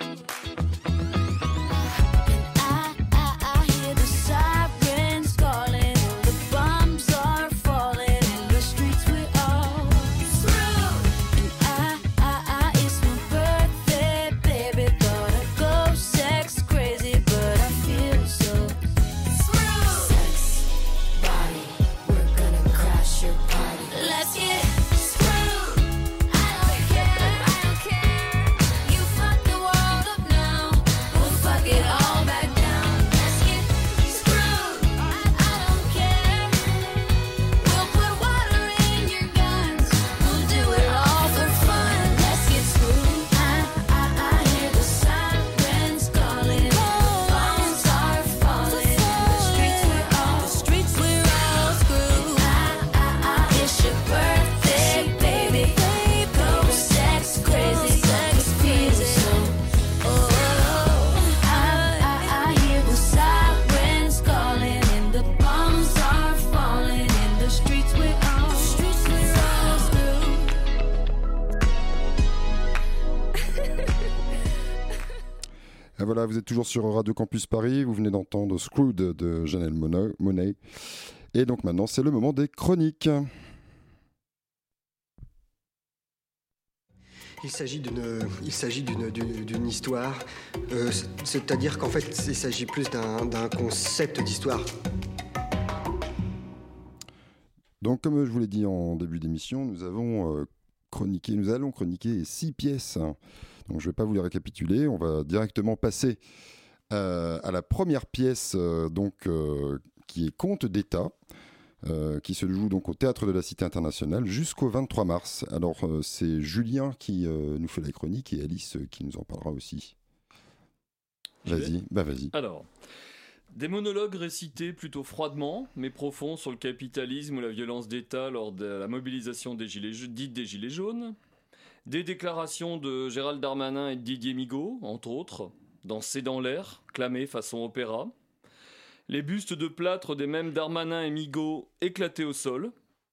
And I, I, I hear the sirens calling. The bombs are falling in the streets we're all screwed. And I, I, I, it's my birthday, baby. Thought I'd go sex crazy, but I feel so screwed. Sex, body, we're gonna crash your party. Let's get screwed. I don't care, I don't care. You fuck the world up now. We'll fuck it all back down. Let's get screwed. I don't care. We'll put water in your guns. We'll do it all for fun. Let's get screwed. I, I, I hear the sirens calling. Bombs are falling. The streets we're all, the streets we're all screwed. I, I, I, it's your birthday, baby. Go sex crazy, sex crazy. Oh, I, I, I hear the sirens calling and the bombs are falling in the streets we're all, the streets we're all screwed. Et voilà, vous êtes toujours sur Radio Campus Paris. Vous venez d'entendre Screwed de Janelle Monáe. Monáe. Et donc maintenant, c'est le moment des chroniques. Il s'agit d'une, il s'agit d'une, d'une, d'une histoire, euh, c'est- c'est-à-dire qu'en fait, il s'agit plus d'un, d'un concept d'histoire. Donc, comme je vous l'ai dit en début d'émission, nous avons euh, chroniqué, nous allons chroniquer six pièces. Donc, je ne vais pas vous les récapituler. On va directement passer euh, à la première pièce, euh, donc, euh, qui est Conte d'État, euh, qui se joue donc au Théâtre de la Cité Internationale jusqu'au vingt-trois mars. Alors, euh, c'est Julien qui euh, nous fait la chronique et Alice euh, qui nous en parlera aussi. Vas-y, bah vas-y. Alors, des monologues récités plutôt froidement, mais profonds sur le capitalisme ou la violence d'État lors de la mobilisation des gilets, dite des Gilets jaunes. Des déclarations de Gérald Darmanin et de Didier Migaud, entre autres, dans C'est dans l'air, clamé façon opéra. Les bustes de plâtre des mêmes Darmanin et Migaud éclatés au sol.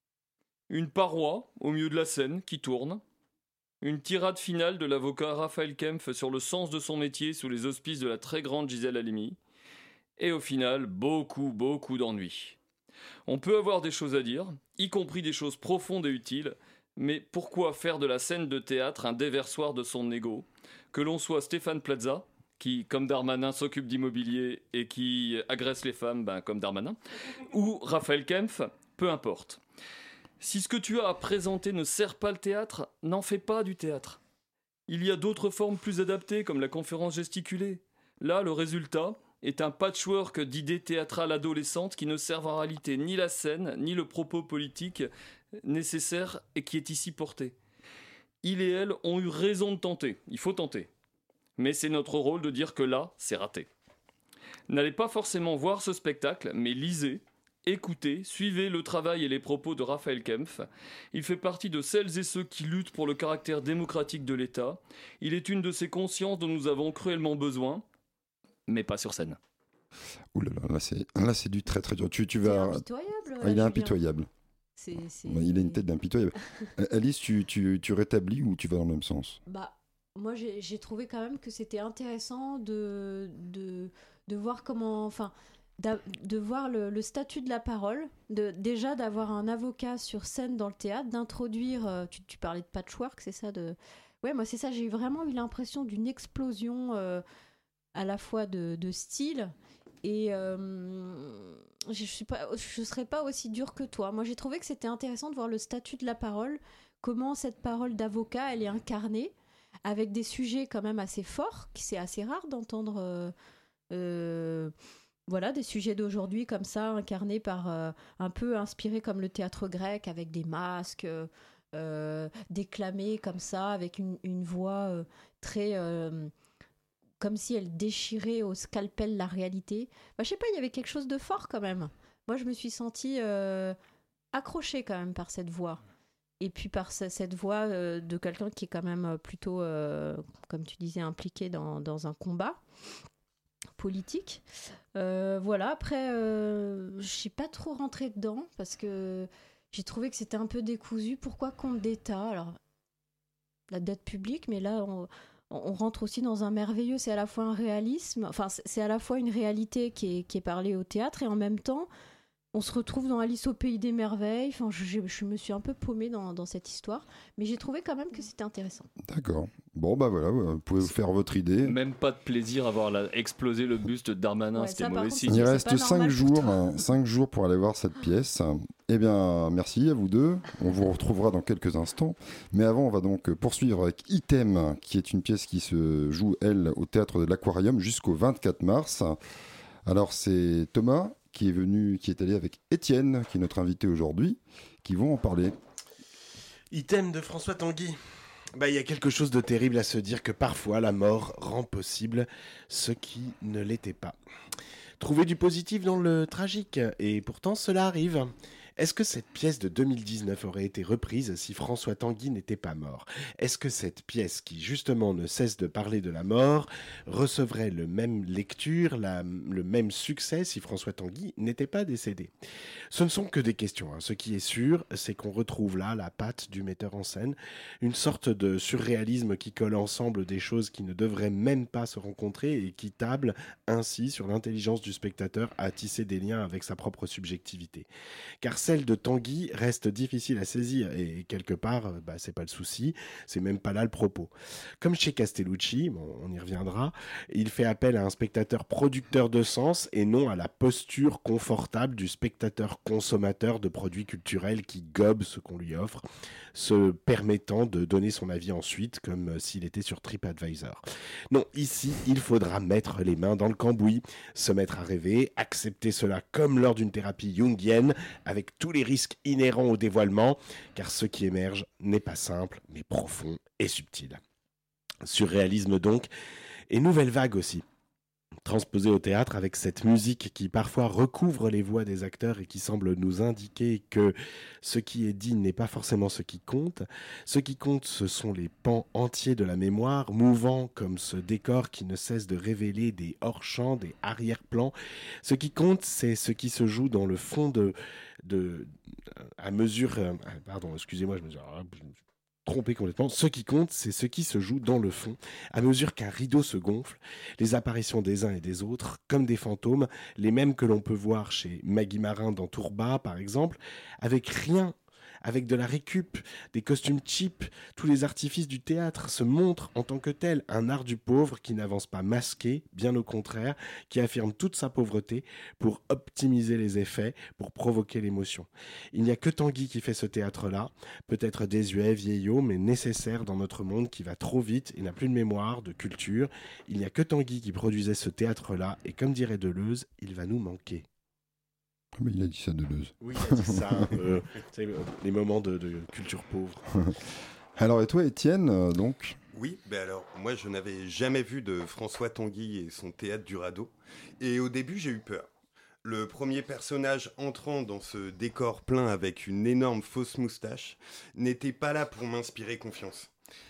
Une paroi au milieu de la scène qui tourne. Une tirade finale de l'avocat Raphaël Kempf sur le sens de son métier sous les auspices de la très grande Gisèle Halimi. Et au final, beaucoup, beaucoup d'ennuis. On peut avoir des choses à dire, y compris des choses profondes et utiles, mais pourquoi faire de la scène de théâtre un déversoir de son ego ? Que l'on soit Stéphane Plaza, qui, comme Darmanin, s'occupe d'immobilier et qui agresse les femmes, ben, comme Darmanin, ou Raphaël Kempf, peu importe. Si ce que tu as à présenter ne sert pas le théâtre, n'en fais pas du théâtre. Il y a d'autres formes plus adaptées, comme la conférence gesticulée. Là, le résultat est un patchwork d'idées théâtrales adolescentes qui ne servent en réalité ni la scène, ni le propos politique nécessaire et qui est ici porté. Il et elle ont eu raison de tenter, il faut tenter. Mais c'est notre rôle de dire que là, c'est raté. N'allez pas forcément voir ce spectacle, mais lisez, écoutez, suivez le travail et les propos de Raphaël Kempf. Il fait partie de celles et ceux qui luttent pour le caractère démocratique de l'État. Il est une de ces consciences dont nous avons cruellement besoin, mais pas sur scène. Ouh là là, là c'est, là c'est du très très dur. Tu, tu vas... impitoyable. Ah, il est impitoyable. C'est, c'est... Il a une tête d'impitoyable. Alice, tu, tu, tu rétablis ou tu vas dans le même sens ? Bah, moi, j'ai, j'ai trouvé quand même que c'était intéressant de, de, de voir comment... Enfin, de voir le, le statut de la parole, de, déjà d'avoir un avocat sur scène dans le théâtre, d'introduire... Euh, tu, tu parlais de patchwork, c'est ça de... Ouais, moi, c'est ça. J'ai vraiment eu l'impression d'une explosion euh, à la fois de, de style... Et euh, je suis pas, je serais pas aussi dure que toi. Moi, j'ai trouvé que c'était intéressant de voir le statut de la parole, comment cette parole d'avocat, elle est incarnée, avec des sujets quand même assez forts, qui c'est assez rare d'entendre, euh, euh, voilà, des sujets d'aujourd'hui comme ça, incarnés par, euh, un peu inspirés comme le théâtre grec, avec des masques, euh, déclamés comme ça, avec une, une voix euh, très... Euh, comme si elle déchirait au scalpel la réalité. Bah, je sais pas, il y avait quelque chose de fort quand même. Moi, je me suis sentie euh, accrochée quand même par cette voix. Et puis par ce, cette voix euh, de quelqu'un qui est quand même plutôt, euh, comme tu disais, impliqué dans, dans un combat politique. Euh, voilà, après, euh, je suis pas trop rentrée dedans parce que j'ai trouvé que c'était un peu décousu. Pourquoi Conte d'État ? Alors, la dette publique, mais là... on on rentre aussi dans un merveilleux, c'est à la fois un réalisme, enfin c'est à la fois une réalité qui est, qui est parlée au théâtre et en même temps on se retrouve dans Alice au pays des merveilles. Enfin, je, je, je me suis un peu paumée dans, dans cette histoire, mais j'ai trouvé quand même que c'était intéressant. D'accord. Bon, bah voilà, vous pouvez vous faire votre idée. Même pas de plaisir à voir la... exploser le buste de Darmanin, Ouais, c'était ça, par mauvais contre, signe. Il c'est reste pas cinq normal pour jours, toi. hein, cinq jours pour aller voir cette pièce. Eh bien, merci à vous deux. On vous retrouvera dans quelques instants. Mais avant, on va donc poursuivre avec Item, qui est une pièce qui se joue, elle, au Théâtre de l'Aquarium jusqu'au vingt-quatre mars. Alors, c'est Thomas qui est venu, qui est allé avec Étienne, qui est notre invité aujourd'hui, qui vont en parler. Item de François Tanguy. Bah, il y a quelque chose de terrible à se dire que parfois la mort rend possible ce qui ne l'était pas. Trouver du positif dans le tragique, et pourtant cela arrive. Est-ce que cette pièce de deux mille dix-neuf aurait été reprise si François Tanguy n'était pas mort ? Est-ce que cette pièce, qui justement ne cesse de parler de la mort, recevrait le même lecture, la, le même succès si François Tanguy n'était pas décédé ? Ce ne sont que des questions. Hein. Ce qui est sûr, c'est qu'on retrouve là la patte du metteur en scène, une sorte de surréalisme qui colle ensemble des choses qui ne devraient même pas se rencontrer et qui table ainsi sur l'intelligence du spectateur à tisser des liens avec sa propre subjectivité. Car celle de Tanguy reste difficile à saisir et quelque part, euh, bah, c'est pas le souci, c'est même pas là le propos. Comme chez Castellucci, bon, on y reviendra, il fait appel à un spectateur producteur de sens et non à la posture confortable du spectateur consommateur de produits culturels qui gobe ce qu'on lui offre, se permettant de donner son avis ensuite comme euh, s'il était sur TripAdvisor. Non, ici, il faudra mettre les mains dans le cambouis, se mettre à rêver, accepter cela comme lors d'une thérapie jungienne, avec tous les risques inhérents au dévoilement, car ce qui émerge n'est pas simple, mais profond et subtil. Surréalisme donc, et nouvelle vague aussi, transposée au théâtre avec cette musique qui parfois recouvre les voix des acteurs et qui semble nous indiquer que ce qui est dit n'est pas forcément ce qui compte. Ce qui compte, ce sont les pans entiers de la mémoire, mouvants comme ce décor qui ne cesse de révéler des hors-champs, des arrière-plans. Ce qui compte, c'est ce qui se joue dans le fond de... de à mesure... Euh, pardon, excusez-moi, je me suis trompé complètement. Ce qui compte, c'est ce qui se joue dans le fond, à mesure qu'un rideau se gonfle, les apparitions des uns et des autres, comme des fantômes, les mêmes que l'on peut voir chez Maggie Marin dans Tourba, par exemple, avec rien, avec de la récup, des costumes cheap, tous les artifices du théâtre se montrent en tant que tel, un art du pauvre qui n'avance pas masqué, bien au contraire, qui affirme toute sa pauvreté pour optimiser les effets, pour provoquer l'émotion. Il n'y a que Tanguy qui fait ce théâtre-là, peut-être désuet, vieillot, mais nécessaire dans notre monde qui va trop vite et n'a plus de mémoire, de culture. Il n'y a que Tanguy qui produisait ce théâtre-là, et comme dirait Deleuze, il va nous manquer. Mais il a dit ça, Deleuze. Oui, il a dit ça, un peu. C'est les moments de, de culture pauvre. Alors, et toi, Étienne, euh, donc Oui, ben alors, moi, je n'avais jamais vu de François Tanguy et son théâtre du radeau. Et au début, j'ai eu peur. Le premier personnage entrant dans ce décor plein avec une énorme fausse moustache n'était pas là pour m'inspirer confiance.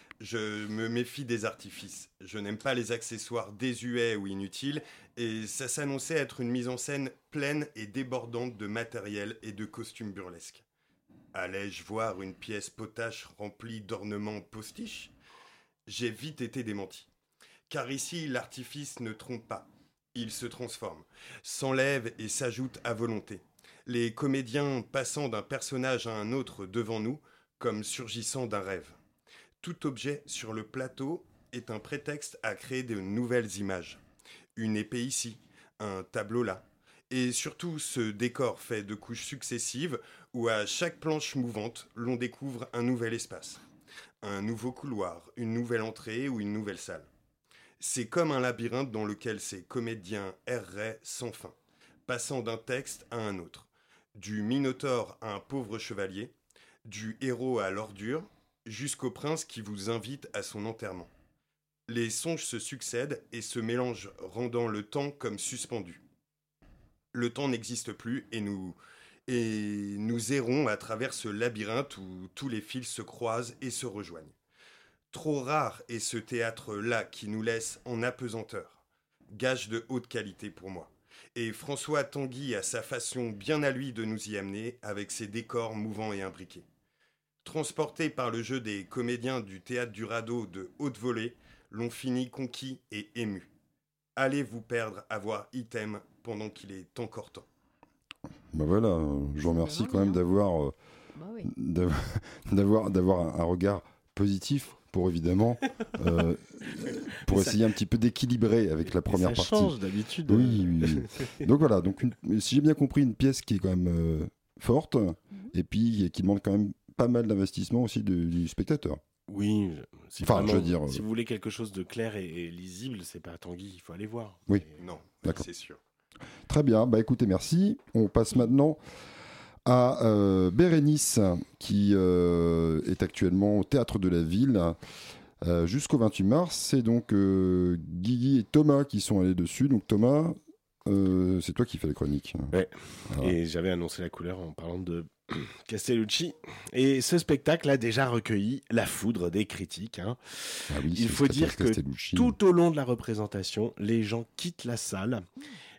Je me méfie des artifices. Je n'aime pas les accessoires désuets ou inutiles, et ça s'annonçait être une mise en scène pleine et débordante de matériel et de costumes burlesques. Allais-je voir une pièce potache remplie d'ornements postiches ? J'ai vite été démenti. Car ici, l'artifice ne trompe pas. Il se transforme, s'enlève et s'ajoute à volonté. Les comédiens passant d'un personnage à un autre devant nous, comme surgissant d'un rêve. Tout objet sur le plateau est un prétexte à créer de nouvelles images. Une épée ici, un tableau là. Et surtout ce décor fait de couches successives où à chaque planche mouvante, l'on découvre un nouvel espace. Un nouveau couloir, une nouvelle entrée ou une nouvelle salle. C'est comme un labyrinthe dans lequel ces comédiens erraient sans fin, passant d'un texte à un autre. Du Minotaure à un pauvre chevalier, du héros à l'ordure, jusqu'au prince qui vous invite à son enterrement. Les songes se succèdent et se mélangent, rendant le temps comme suspendu. Le temps n'existe plus et nous, et nous errons à travers ce labyrinthe où tous les fils se croisent et se rejoignent. Trop rare est ce théâtre-là qui nous laisse en apesanteur. Gage de haute qualité pour moi. Et François Tanguy a sa façon bien à lui de nous y amener avec ses décors mouvants et imbriqués. Transportés par le jeu des comédiens du théâtre du radeau de haute volée, l'on finit conquis et ému. Allez vous perdre à voir Item pendant qu'il est encore temps. Ben voilà, euh, je vous remercie quand même d'avoir, euh, bah oui. d'avoir, d'avoir, d'avoir un, un regard positif pour évidemment euh, pour ça, essayer un petit peu d'équilibrer avec la première ça partie. Ça change d'habitude. Oui, oui, oui. Donc voilà, donc une, si j'ai bien compris, une pièce qui est quand même euh, forte mm-hmm. et puis qui demande quand même pas mal d'investissement aussi de, du spectateur. Oui, si, enfin, vraiment, je veux dire, si vous voulez quelque chose de clair et, et lisible, c'est pas Tanguy, il faut aller voir. Oui, mais... non, d'accord. C'est sûr. Très bien, bah écoutez, merci. On passe maintenant à euh, Bérénice, qui euh, est actuellement au Théâtre de la Ville euh, jusqu'au vingt-huit mars. C'est donc euh, Guigui et Thomas qui sont allés dessus. Donc Thomas, euh, c'est toi qui fais la chronique. Ouais, voilà. Et j'avais annoncé la couleur en parlant de Castellucci. Et ce spectacle a déjà recueilli la foudre des critiques. Hein. Ah oui, il faut dire que tout au long de la représentation, les gens quittent la salle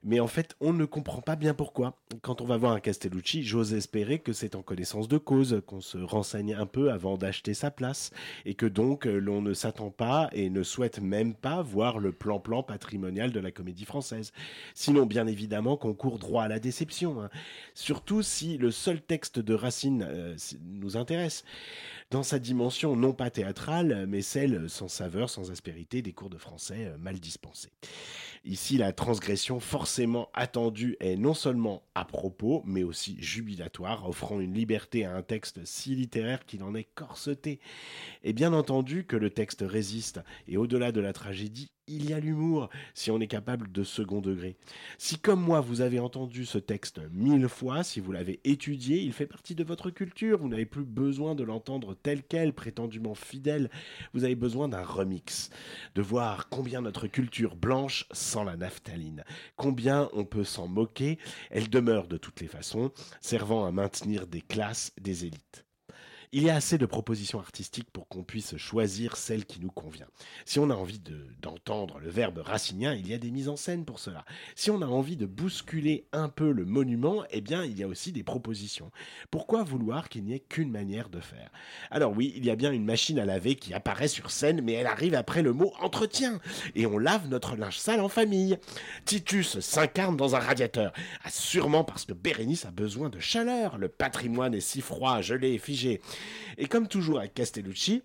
Mais en fait, on ne comprend pas bien pourquoi. Quand on va voir un Castellucci, j'ose espérer que c'est en connaissance de cause, qu'on se renseigne un peu avant d'acheter sa place, et que donc euh, l'on ne s'attend pas et ne souhaite même pas voir le plan-plan patrimonial de la comédie française. Sinon, bien évidemment, qu'on court droit à la déception. Hein. Surtout si le seul texte de Racine euh, nous intéresse. Dans sa dimension non pas théâtrale, mais celle sans saveur, sans aspérité des cours de français euh, mal dispensés. Ici, la transgression forcément attendue est non seulement à propos, mais aussi jubilatoire, offrant une liberté à un texte si littéraire qu'il en est corseté. Et bien entendu que le texte résiste, et au-delà de la tragédie, il y a l'humour, si on est capable de second degré. Si, comme moi, vous avez entendu ce texte mille fois, si vous l'avez étudié, il fait partie de votre culture, vous n'avez plus besoin de l'entendre tel quel, prétendument fidèle, vous avez besoin d'un remix, de voir combien notre culture blanche sent la naphtaline, combien on peut s'en moquer, elle demeure de toutes les façons, servant à maintenir des classes, des élites. Il y a assez de propositions artistiques pour qu'on puisse choisir celle qui nous convient. Si on a envie de, d'entendre le verbe racinien, il y a des mises en scène pour cela. Si on a envie de bousculer un peu le monument, eh bien, il y a aussi des propositions. Pourquoi vouloir qu'il n'y ait qu'une manière de faire ? Alors oui, il y a bien une machine à laver qui apparaît sur scène, mais elle arrive après le mot « entretien » et on lave notre linge sale en famille. Titus s'incarne dans un radiateur, ah, sûrement parce que Bérénice a besoin de chaleur. Le patrimoine est si froid, gelé et figé. Et comme toujours avec Castellucci,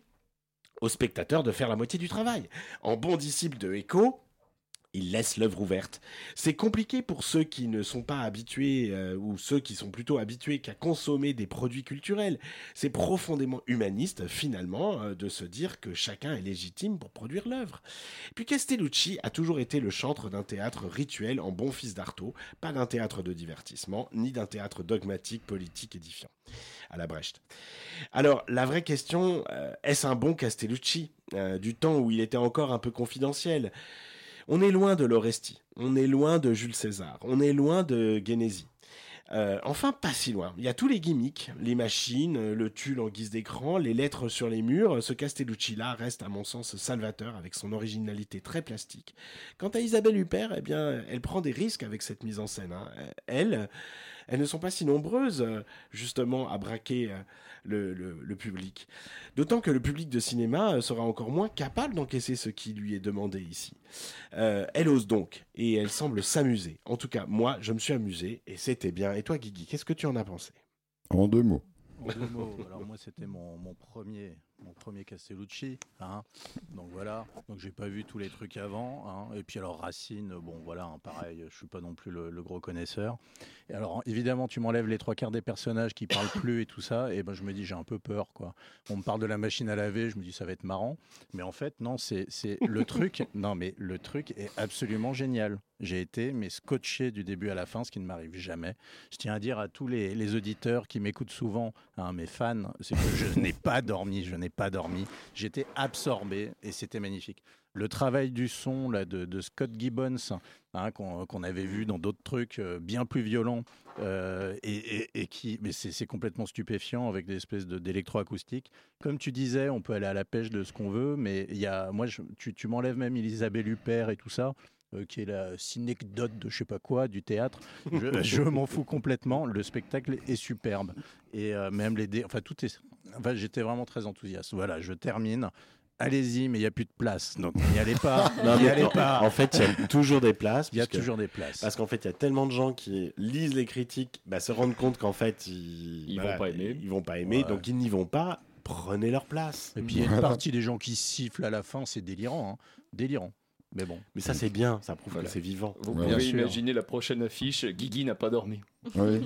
au spectateur de faire la moitié du travail. En bon disciple de Eco, il laisse l'œuvre ouverte. C'est compliqué pour ceux qui ne sont pas habitués, euh, ou ceux qui sont plutôt habitués qu'à consommer des produits culturels. C'est profondément humaniste, finalement, euh, de se dire que chacun est légitime pour produire l'œuvre. Puis Castellucci a toujours été le chantre d'un théâtre rituel en bon fils d'Artaud, pas d'un théâtre de divertissement, ni d'un théâtre dogmatique, politique, édifiant, à la Brecht. Alors, la vraie question, euh, est-ce un bon Castellucci, euh, du temps où il était encore un peu confidentiel ? On est loin de l'Orestie, on est loin de Jules César, on est loin de Guénési. Euh, enfin, pas si loin. Il y a tous les gimmicks, les machines, le tulle en guise d'écran, les lettres sur les murs. Ce Castellucci-là reste, à mon sens, salvateur avec son originalité très plastique. Quant à Isabelle Huppert, eh bien, elle prend des risques avec cette mise en scène. Hein. Elles, elles ne sont pas si nombreuses, justement, à braquer le, le, le public. D'autant que le public de cinéma sera encore moins capable d'encaisser ce qui lui est demandé ici. Euh, elle ose donc, et elle semble s'amuser. En tout cas, moi, je me suis amusé, et c'était bien. Et toi, Guigui, qu'est-ce que tu en as pensé ? En deux mots. En deux mots. Alors moi, c'était mon, mon premier, mon premier Castellucci, hein. Donc voilà. Donc j'ai pas vu tous les trucs avant, hein. Et puis alors Racine, bon voilà, hein, pareil. Je suis pas non plus le, le gros connaisseur. Et alors évidemment, tu m'enlèves les trois quarts des personnages qui parlent plus et tout ça, et ben je me dis j'ai un peu peur, quoi. On me parle de la machine à laver, je me dis ça va être marrant, mais en fait non, c'est c'est le truc. Non mais le truc est absolument génial. J'ai été mais scotché du début à la fin, ce qui ne m'arrive jamais. Je tiens à dire à tous les, les auditeurs qui m'écoutent souvent, hein, mes fans, c'est que je n'ai pas dormi, je n'ai pas dormi. J'étais absorbé et c'était magnifique. Le travail du son là, de, de Scott Gibbons, hein, qu'on, qu'on avait vu dans d'autres trucs euh, bien plus violents, euh, et, et, et qui, mais c'est, c'est complètement stupéfiant avec des espèces de, d'électroacoustique. Comme tu disais, on peut aller à la pêche de ce qu'on veut, mais il y a, moi, je, tu, tu m'enlèves même Isabelle Huppert et tout ça. Euh, qui est la synecdote de je sais pas quoi du théâtre, je, je m'en fous complètement. Le spectacle est superbe et euh, même les dé... enfin tout est, enfin j'étais vraiment très enthousiaste. Voilà, je termine. Allez-y, mais il n'y a plus de place, donc n'y allez pas. Non, n'y mais allez en, pas. En fait, il y a toujours des places. Il y a puisque, toujours des places. Parce qu'en fait, il y a tellement de gens qui lisent les critiques, bah, se rendent compte qu'en fait, ils, Ils voilà, vont pas aimer. Ils, ils vont pas aimer, Ouais. donc ils n'y vont pas. Prenez leur place. Et puis il y a une partie des gens qui sifflent à la fin, c'est délirant, hein. Délirant. Mais bon. Mais ça, c'est bien, ça prouve Voilà. que c'est vivant. Vous Ouais, pouvez bien sûr. imaginer la prochaine affiche, Guigui n'a pas dormi. Oui.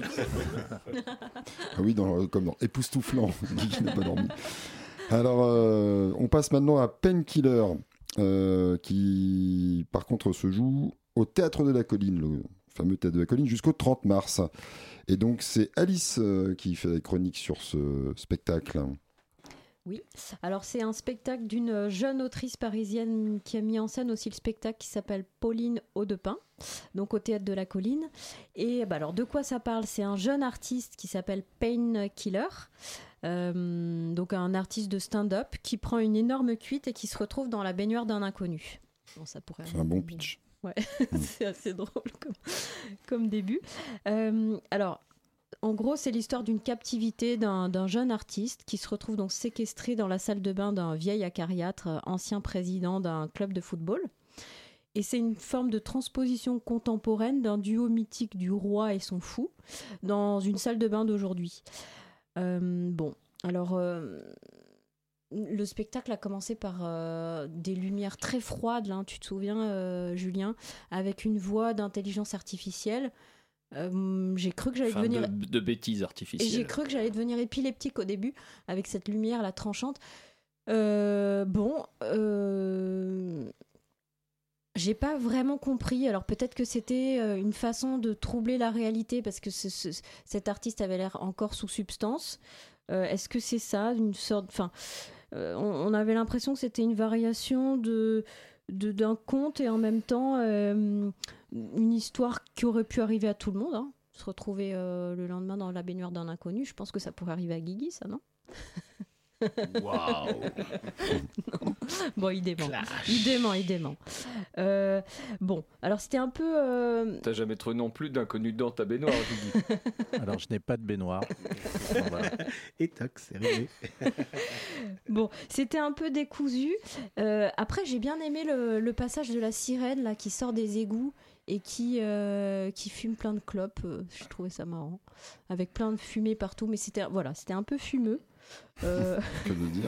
Ah oui, dans, comme dans Époustouflant, Guigui n'a pas dormi. Alors, euh, on passe maintenant à Painkiller, euh, qui, par contre, se joue au Théâtre de la Colline, le fameux Théâtre de la Colline, jusqu'au trente mars. Et donc, c'est Alice euh, qui fait la chronique sur ce spectacle. Oui, alors c'est un spectacle d'une jeune autrice parisienne qui a mis en scène aussi le spectacle qui s'appelle Pauline Audepin, donc au Théâtre de la Colline. Et bah alors de quoi ça parle ? C'est un jeune artiste qui s'appelle Painkiller, euh, donc un artiste de stand-up qui prend une énorme cuite et qui se retrouve dans la baignoire d'un inconnu. Bon, ça pourrait... C'est un bon pitch. Ouais, c'est assez drôle comme, comme début. Euh, alors, en gros, c'est l'histoire d'une captivité d'un, d'un jeune artiste qui se retrouve donc séquestré dans la salle de bain d'un vieil acariâtre, euh, ancien président d'un club de football. Et c'est une forme de transposition contemporaine d'un duo mythique du roi et son fou dans une salle de bain d'aujourd'hui. Euh, bon, alors... Euh, le spectacle a commencé par euh, des lumières très froides, là, tu te souviens, euh, Julien, avec une voix d'intelligence artificielle. Euh, j'ai cru que j'allais Enfin, devenir... de, de bêtises Et artificielles. j'ai cru que j'allais devenir épileptique au début, avec cette lumière, la tranchante. Euh, bon, euh... j'ai pas vraiment compris. Alors peut-être que c'était euh, une façon de troubler la réalité, parce que ce, ce, cet artiste avait l'air encore sous substance. Euh, est-ce que c'est ça, une sorte... Enfin, euh, on, on avait l'impression que c'était une variation de, de, d'un conte et en même temps euh, une histoire qui aurait pu arriver à tout le monde. Hein. Se retrouver euh, le lendemain dans la baignoire d'un inconnu, je pense que ça pourrait arriver à Guigui, ça, non? Waouh. Non. Bon, il dément. Il dément, il dément. Euh, bon, alors c'était un peu... Euh... T'as jamais trouvé non plus d'inconnu dans ta baignoire, Guigui. Alors, je n'ai pas de baignoire. Bon, voilà. Et toc, c'est réglé. Bon, c'était un peu décousu. Euh, après, j'ai bien aimé le, le passage de la sirène là, qui sort des égouts et qui, euh, qui fume plein de clopes. Euh, j'ai trouvé ça marrant. Avec plein de fumée partout. Mais c'était, voilà, c'était un peu fumeux. Euh... Que de dire.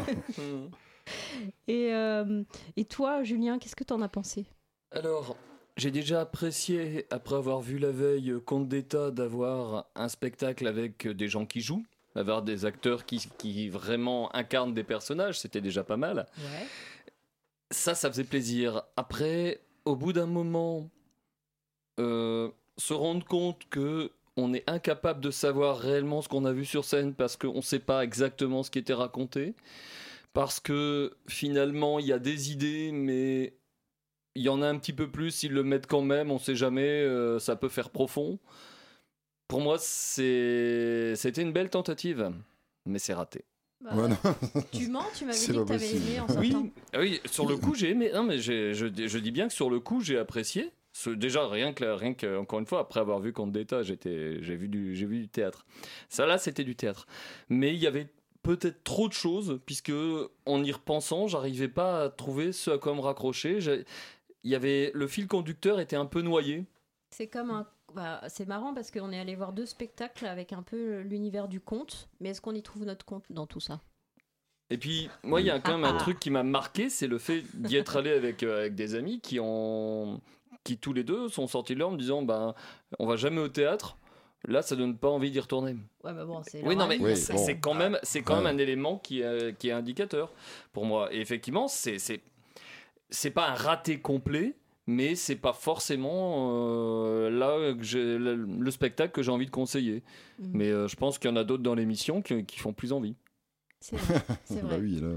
et, euh, et toi, Julien, qu'est-ce que t'en as pensé? Alors, j'ai déjà apprécié, après avoir vu la veille Conte d'État, d'avoir un spectacle avec des gens qui jouent, d'avoir des acteurs qui, qui vraiment incarnent des personnages, c'était déjà pas mal. Ouais. Ça, ça faisait plaisir. Après, au bout d'un moment, euh, se rendre compte que on est incapable de savoir réellement ce qu'on a vu sur scène parce qu'on ne sait pas exactement ce qui était raconté, parce que finalement il y a des idées mais il y en a un petit peu plus, ils le mettent quand même, on ne sait jamais, euh, ça peut faire profond. Pour moi c'est... c'était une belle tentative, mais c'est raté. Bah, ouais, tu mens, tu m'avais C'est dit que pas t'avais possible. aimé en sortant. Oui, oui, sur le coup j'ai aimé, non, mais j'ai, je, je dis bien que sur le coup j'ai apprécié. Ce, déjà, rien que, rien que, encore une fois, après avoir vu Conte d'État, j'étais, j'ai, vu du, j'ai vu du théâtre. Ça, là, c'était du théâtre. Mais il y avait peut-être trop de choses, puisque, en y repensant, j'arrivais pas à trouver ce à quoi me raccrocher. J'ai, il y avait, le fil conducteur était un peu noyé. C'est comme un... Bah, c'est marrant parce qu'on est allé voir deux spectacles avec un peu l'univers du conte, mais est-ce qu'on y trouve notre compte dans tout ça? Et puis, moi, il y a quand même un truc qui m'a marqué, c'est le fait d'y être allé avec, euh, avec des amis qui ont... qui tous les deux sont sortis de là en me disant ben, on va jamais au théâtre, là ça donne pas envie d'y retourner. Ouais, mais bon, c'est oui, non, mais oui, c'est, bon. c'est quand même, c'est quand Ouais. même un élément qui, euh, qui est indicateur pour moi. Et effectivement, c'est, c'est, c'est pas un raté complet, mais c'est pas forcément euh, là que j'ai, le, le spectacle que j'ai envie de conseiller. Mhm. Mais euh, je pense qu'il y en a d'autres dans l'émission qui, qui font plus envie. C'est, c'est Bah vrai. oui, là.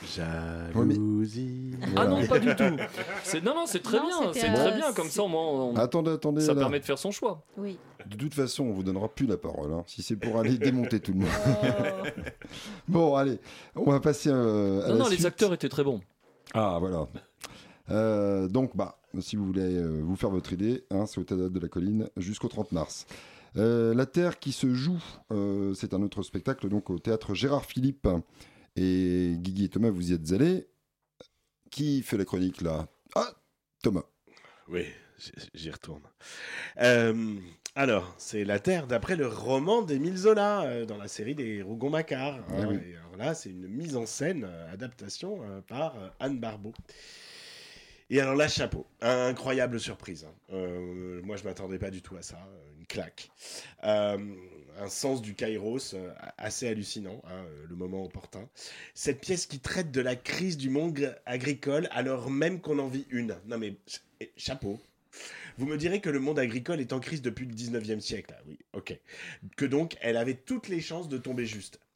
Jalousie. Ah non, pas du tout. C'est, non, non, c'est très Non, bien. c'était, C'est euh, très bien. Comme c'est- ça, au moins, on- Attendez, attendez. ça là. permet de faire son choix. Oui. De toute façon, on vous donnera plus la parole, hein, si c'est pour aller démonter tout le monde. Bon, allez, on va passer euh, à Non, la non, les suite. acteurs étaient très bons. Ah, voilà. Euh, donc, bah, si vous voulez euh, vous faire votre idée, hein, c'est au Théâtre de la Colline jusqu'au trente mars. Euh, la Terre qui se joue, euh, c'est un autre spectacle, donc au Théâtre Gérard Philippe. Et Guigui et Thomas, vous y êtes allés. Qui fait la chronique, là? Ah, Thomas. Oui, j- j'y retourne. Euh, alors, c'est La Terre d'après le roman d'Émile Zola euh, dans la série des Rougon-Macquart. hein. Ah oui. Et alors là, c'est une mise en scène, euh, adaptation euh, par euh, Anne Barbeau. Et alors là, chapeau, incroyable surprise. hein. Euh, moi, je m'attendais pas du tout à ça, euh, une claque. Euh, un sens du kairos euh, assez hallucinant, hein, euh, le moment opportun. Cette pièce qui traite de la crise du monde agricole alors même qu'on en vit une. Non mais, ch- eh, chapeau. Vous me direz que le monde agricole est en crise depuis le dix-neuvième siècle. Ah oui, ok. Que donc, elle avait toutes les chances de tomber juste.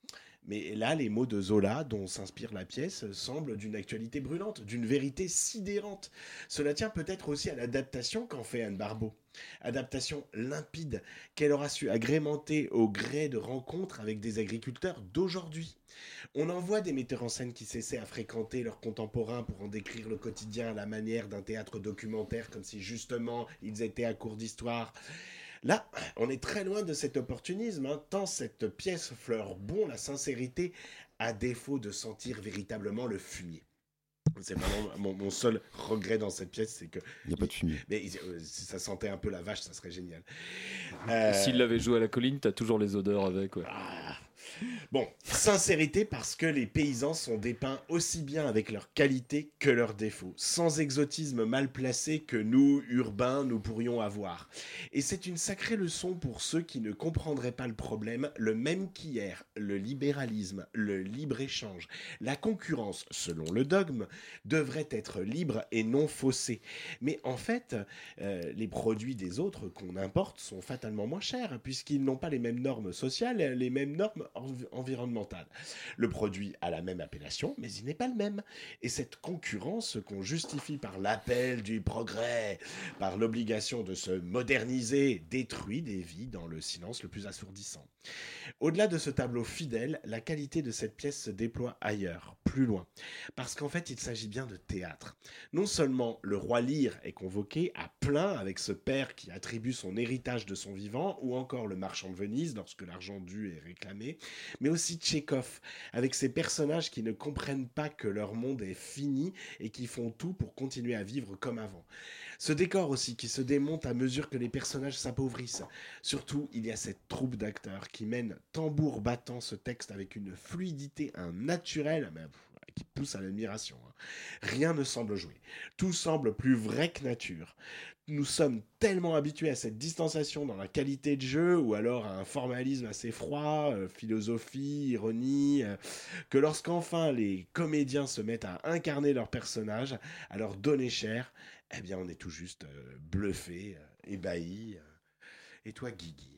Mais là, les mots de Zola, dont s'inspire la pièce, semblent d'une actualité brûlante, d'une vérité sidérante. Cela tient peut-être aussi à l'adaptation qu'en fait Anne Barbeau. Adaptation limpide qu'elle aura su agrémenter au gré de rencontres avec des agriculteurs d'aujourd'hui. On en voit des metteurs en scène qui s'essaient à fréquenter leurs contemporains pour en décrire le quotidien à la manière d'un théâtre documentaire, comme si justement ils étaient à court d'histoire. Là, on est très loin de cet opportunisme, hein, tant cette pièce fleure bon la sincérité, à défaut de sentir véritablement le fumier. C'est vraiment mon, mon seul regret dans cette pièce, c'est que... Il n'y a pas de fumier. Mais euh, si ça sentait un peu la vache, ça serait génial. Euh... S'il l'avait joué à la colline, t'as toujours les odeurs avec, ouais. Ah. Bon, sincérité parce que les paysans sont dépeints aussi bien avec leurs qualités que leurs défauts, sans exotisme mal placé que nous, urbains, nous pourrions avoir. Et c'est une sacrée leçon pour ceux qui ne comprendraient pas le problème, le même qu'hier, le libéralisme, le libre-échange, la concurrence, selon le dogme, devrait être libre et non faussée. Mais en fait, euh, les produits des autres qu'on importe sont fatalement moins chers, puisqu'ils n'ont pas les mêmes normes sociales, les mêmes normes environnementale. Le produit a la même appellation, mais il n'est pas le même. Et cette concurrence qu'on justifie par l'appel du progrès, par l'obligation de se moderniser, détruit des vies dans le silence le plus assourdissant. Au-delà de ce tableau fidèle, la qualité de cette pièce se déploie ailleurs, plus loin. Parce qu'en fait, il s'agit bien de théâtre. Non seulement le roi Lear est convoqué à plein avec ce père qui attribue son héritage de son vivant, ou encore le marchand de Venise lorsque l'argent dû est réclamé, mais aussi Tchekhov, avec ces personnages qui ne comprennent pas que leur monde est fini et qui font tout pour continuer à vivre comme avant. Ce décor aussi qui se démonte à mesure que les personnages s'appauvrissent. Surtout, il y a cette troupe d'acteurs qui mène tambour battant ce texte avec une fluidité, un naturel, mais qui pousse à l'admiration. Rien ne semble jouer. Tout semble plus vrai que nature. Nous sommes tellement habitués à cette distanciation dans la qualité de jeu, ou alors à un formalisme assez froid, euh, philosophie, ironie, euh, que lorsqu'enfin les comédiens se mettent à incarner leurs personnages, à leur donner chair, eh bien on est tout juste euh, bluffé, euh, ébahi. Euh. Et toi, Guigui?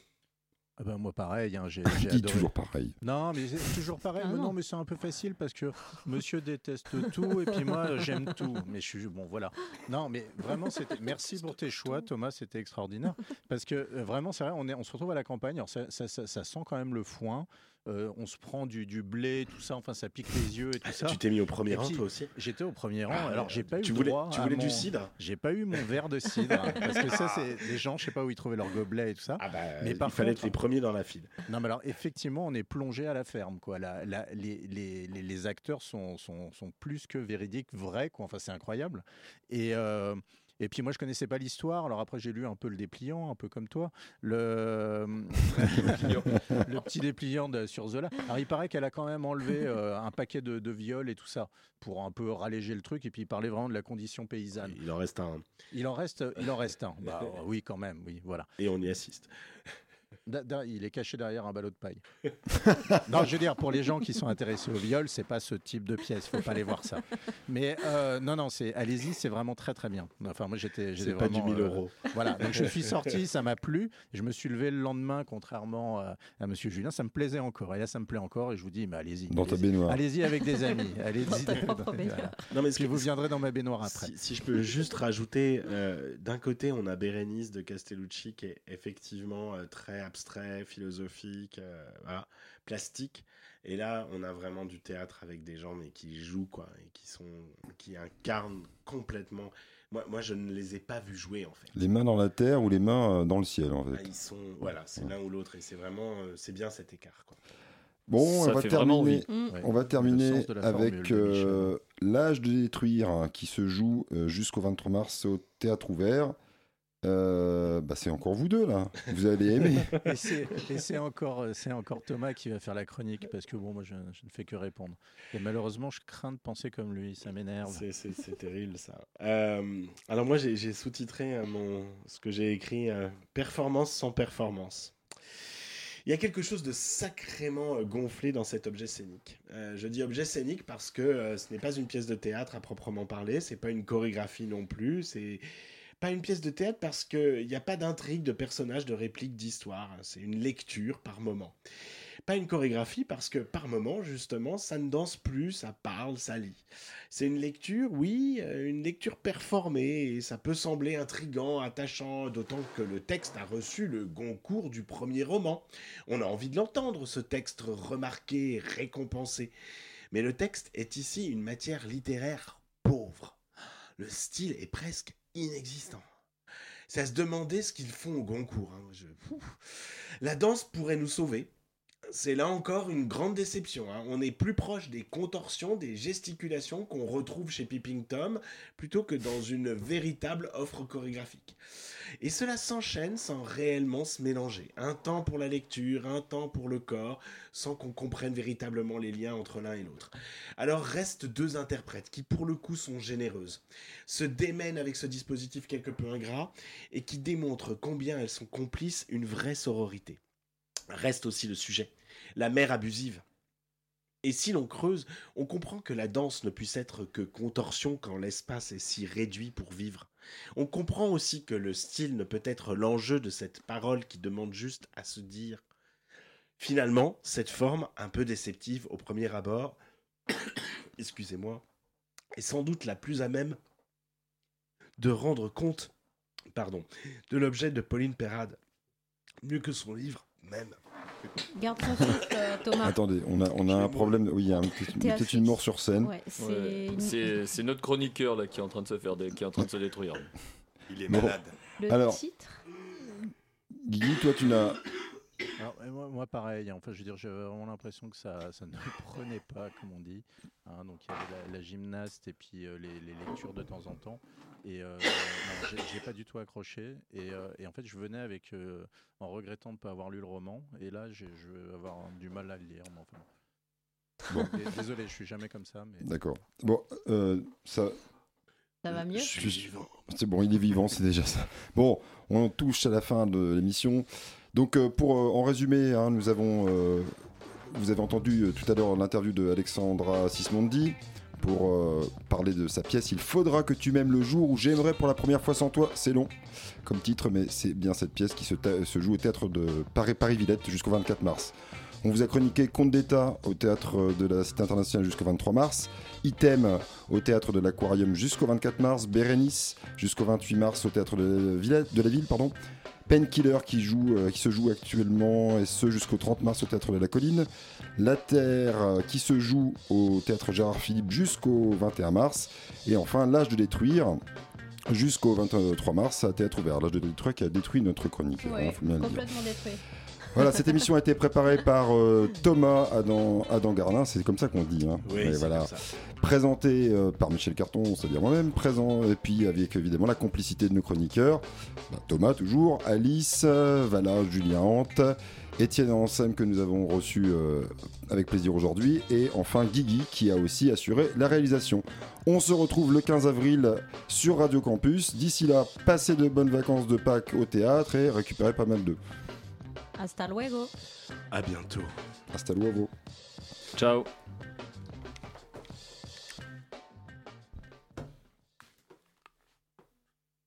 Ah ben moi pareil, hein, j'ai, j'ai Dis adoré. toujours pareil. Non, mais c'est toujours pareil. Ah mais non. non, mais c'est un peu facile parce que monsieur déteste tout et puis moi j'aime tout. Mais je suis bon, voilà. Non, mais vraiment, c'était. Merci pour tes choix, Thomas, c'était extraordinaire parce que euh, vraiment, c'est vrai, on est, on se retrouve à la campagne. Alors ça, ça, ça, ça sent quand même le foin. Euh, on se prend du, du blé, tout ça, enfin ça pique les yeux et tout ça. Tu t'es mis au premier Et rang, puis, toi aussi? J'étais au premier rang, Ah, alors j'ai pas eu tu le voulais, droit tu à voulais mon- du cidre? J'ai pas eu mon verre de cidre, hein, parce que ça, c'est les gens, je sais pas où ils trouvaient leur gobelet et tout ça. Ah bah, mais il par fallait contre- être les premiers dans la file. Non, mais alors effectivement, on est plongé à la ferme, quoi. La- la- les, les, les, les acteurs sont, sont, sont plus que véridiques, vrais, quoi. Enfin, c'est incroyable. Et euh, Et puis moi, je connaissais pas l'histoire. Alors après, j'ai lu un peu le dépliant, un peu comme toi. Le, le petit dépliant de, sur Zola. Alors il paraît qu'elle a quand même enlevé euh, un paquet de, de viols et tout ça pour un peu ralléger le truc. Et puis il parlait vraiment de la condition paysanne. Il en reste un. Il en reste, il en reste un. Bah oui, quand même. Oui, voilà. Et on y assiste. Da- da- il est caché derrière un ballot de paille. Non, je veux dire, pour les gens qui sont intéressés au viol, c'est pas ce type de pièce, faut pas aller voir ça. Mais euh, non, non, c'est, allez-y, c'est vraiment très très bien. Enfin, moi j'étais, j'étais C'est pas vraiment, du mille euh, euros. Voilà, donc je suis sorti, ça m'a plu. Je me suis levé le lendemain, contrairement à, à Monsieur Julien, ça me plaisait encore. Et là, ça me plaît encore. Et je vous dis, mais allez-y. Dans ta allez-y. baignoire. Allez-y avec des amis. Allez-y. Dans ta propre baignoire. Voilà. Non, mais ce Puis que- vous viendrez dans ma baignoire après. Si, si je peux juste rajouter, euh, d'un côté, on a Bérénice de Castellucci qui est effectivement euh, très abstrait, philosophique, euh, voilà, plastique. Et là, on a vraiment du théâtre avec des gens mais qui jouent quoi, et qui sont, qui incarnent complètement. Moi, moi, je ne les ai pas vus jouer en fait. Les mains dans la terre ou les mains euh, dans le ciel, en Ah, fait. ils sont, voilà, c'est l'un ou l'autre, et c'est vraiment, euh, c'est bien cet écart quoi. Bon, Ça on va fait vraiment terminer, envie. Mm. on va Le terminer sens de la avec formule de Michel. euh, L'âge de détruire, hein, qui se joue euh, jusqu'au vingt-trois mars au Théâtre Ouvert. Euh, bah, c'est encore vous deux, là. Vous allez aimer. Et c'est, et c'est encore, c'est encore Thomas qui va faire la chronique parce que bon, moi je, je ne fais que répondre. Et malheureusement, je crains de penser comme lui, ça m'énerve. C'est, c'est, c'est terrible ça. Euh, alors moi j'ai, j'ai sous-titré euh, mon, ce que j'ai écrit euh, Performance sans performance. Il y a quelque chose de sacrément euh, gonflé dans cet objet scénique. Euh, je dis objet scénique parce que euh, ce n'est pas une pièce de théâtre à proprement parler, c'est pas une chorégraphie non plus, c'est pas une pièce de théâtre parce qu'il n'y a pas d'intrigue, de personnages, de répliques, d'histoire. C'est une lecture par moment. Pas une chorégraphie parce que par moment, justement, ça ne danse plus, ça parle, ça lit. C'est une lecture, oui, euh, une lecture performée, et ça peut sembler intriguant, attachant, d'autant que le texte a reçu le Goncourt du premier roman. On a envie de l'entendre, ce texte remarqué, récompensé. Mais le texte est ici une matière littéraire pauvre. Le style est presque inexistant. C'est à se demander ce qu'ils font au Goncourt. Hein. Je... La danse pourrait nous sauver. C'est là encore une grande déception. Hein. On est plus proche des contorsions, des gesticulations qu'on retrouve chez Peeping Tom, plutôt que dans une véritable offre chorégraphique. Et cela s'enchaîne sans réellement se mélanger. Un temps pour la lecture, un temps pour le corps, sans qu'on comprenne véritablement les liens entre l'un et l'autre. Alors restent deux interprètes qui pour le coup sont généreuses, se démènent avec ce dispositif quelque peu ingrat et qui démontrent combien elles sont complices une vraie sororité. Reste aussi le sujet, la mère abusive. Et si l'on creuse, on comprend que la danse ne puisse être que contorsion quand l'espace est si réduit pour vivre. On comprend aussi que le style ne peut être l'enjeu de cette parole qui demande juste à se dire. Finalement, cette forme, un peu déceptive au premier abord, excusez-moi, est sans doute la plus à même de rendre compte, pardon, de l'objet de Pauline Perrade, mieux que son livre même. Garde ton souffle, Thomas. Attendez, on a, on a un problème. Oui, il y a un petit- peut-être une mort sur scène. Ouais, c'est Ouais. une- C'est c'est notre chroniqueur là qui est en train de se faire dé- qui est en train de se détruire. Il est Bon. malade. Le Alors, titre Guigui, toi, tu n'as. Alors, et moi, moi, pareil, enfin, je veux dire, j'avais vraiment l'impression que ça, ça ne prenait pas, comme on dit. Hein, donc, il y avait la, la gymnaste et puis euh, les, les lectures de temps en temps. Et euh, non, j'ai, j'ai pas du tout accroché. Et, euh, et en fait, je venais avec, euh, en regrettant de ne pas avoir lu le roman. Et là, j'ai, je vais avoir du mal à le lire. Mais enfin, bon. Bon, d- désolé, je suis jamais comme ça. Mais... D'accord. Bon, euh, ça. Ça va mieux Je suis C'est bon, il est vivant, c'est déjà ça. Bon, on touche à la fin de l'émission. Donc, euh, pour euh, en résumé, hein, nous avons, euh, vous avez entendu euh, tout à l'heure l'interview de Alexandra Sismondi pour euh, parler de sa pièce. Il faudra que tu m'aimes le jour où j'aimerais pour la première fois sans toi. C'est long comme titre, mais c'est bien cette pièce qui se, ta- se joue au théâtre de Paris, Paris-Villette jusqu'au vingt-quatre mars. On vous a chroniqué Conte d'État au théâtre de la Cité internationale jusqu'au vingt-trois mars, Item au théâtre de l'Aquarium jusqu'au vingt-quatre mars, Bérénice jusqu'au vingt-huit mars au théâtre de la, Villette, de la ville, pardon. Painkiller qui, joue, euh, qui se joue actuellement et ce jusqu'au trente mars au théâtre de la Colline, La Terre euh, qui se joue au théâtre Gérard Philippe jusqu'au vingt et un mars, et enfin L'Âge de détruire jusqu'au vingt-trois mars à Théâtre Ouvert. L'Âge de détruire qui a détruit notre chronique. Ouais, hein, faut bien le dire. complètement détruit. Voilà, cette émission a été préparée par euh, Thomas Adam, Adam Garlin, c'est comme ça qu'on dit. Hein. Oui, Et c'est voilà. comme ça. Présenté euh, par Michel Carton, c'est-à-dire moi-même, présent, et puis avec évidemment la complicité de nos chroniqueurs, bah, Thomas toujours, Alice, euh, Vala, Julien Hant, Étienne Ansem que nous avons reçu euh, avec plaisir aujourd'hui, et enfin Guigui qui a aussi assuré la réalisation. On se retrouve le quinze avril sur Radio Campus. D'ici là, passez de bonnes vacances de Pâques au théâtre et récupérez pas mal d'œufs. Hasta luego. À bientôt. Hasta luego. Ciao.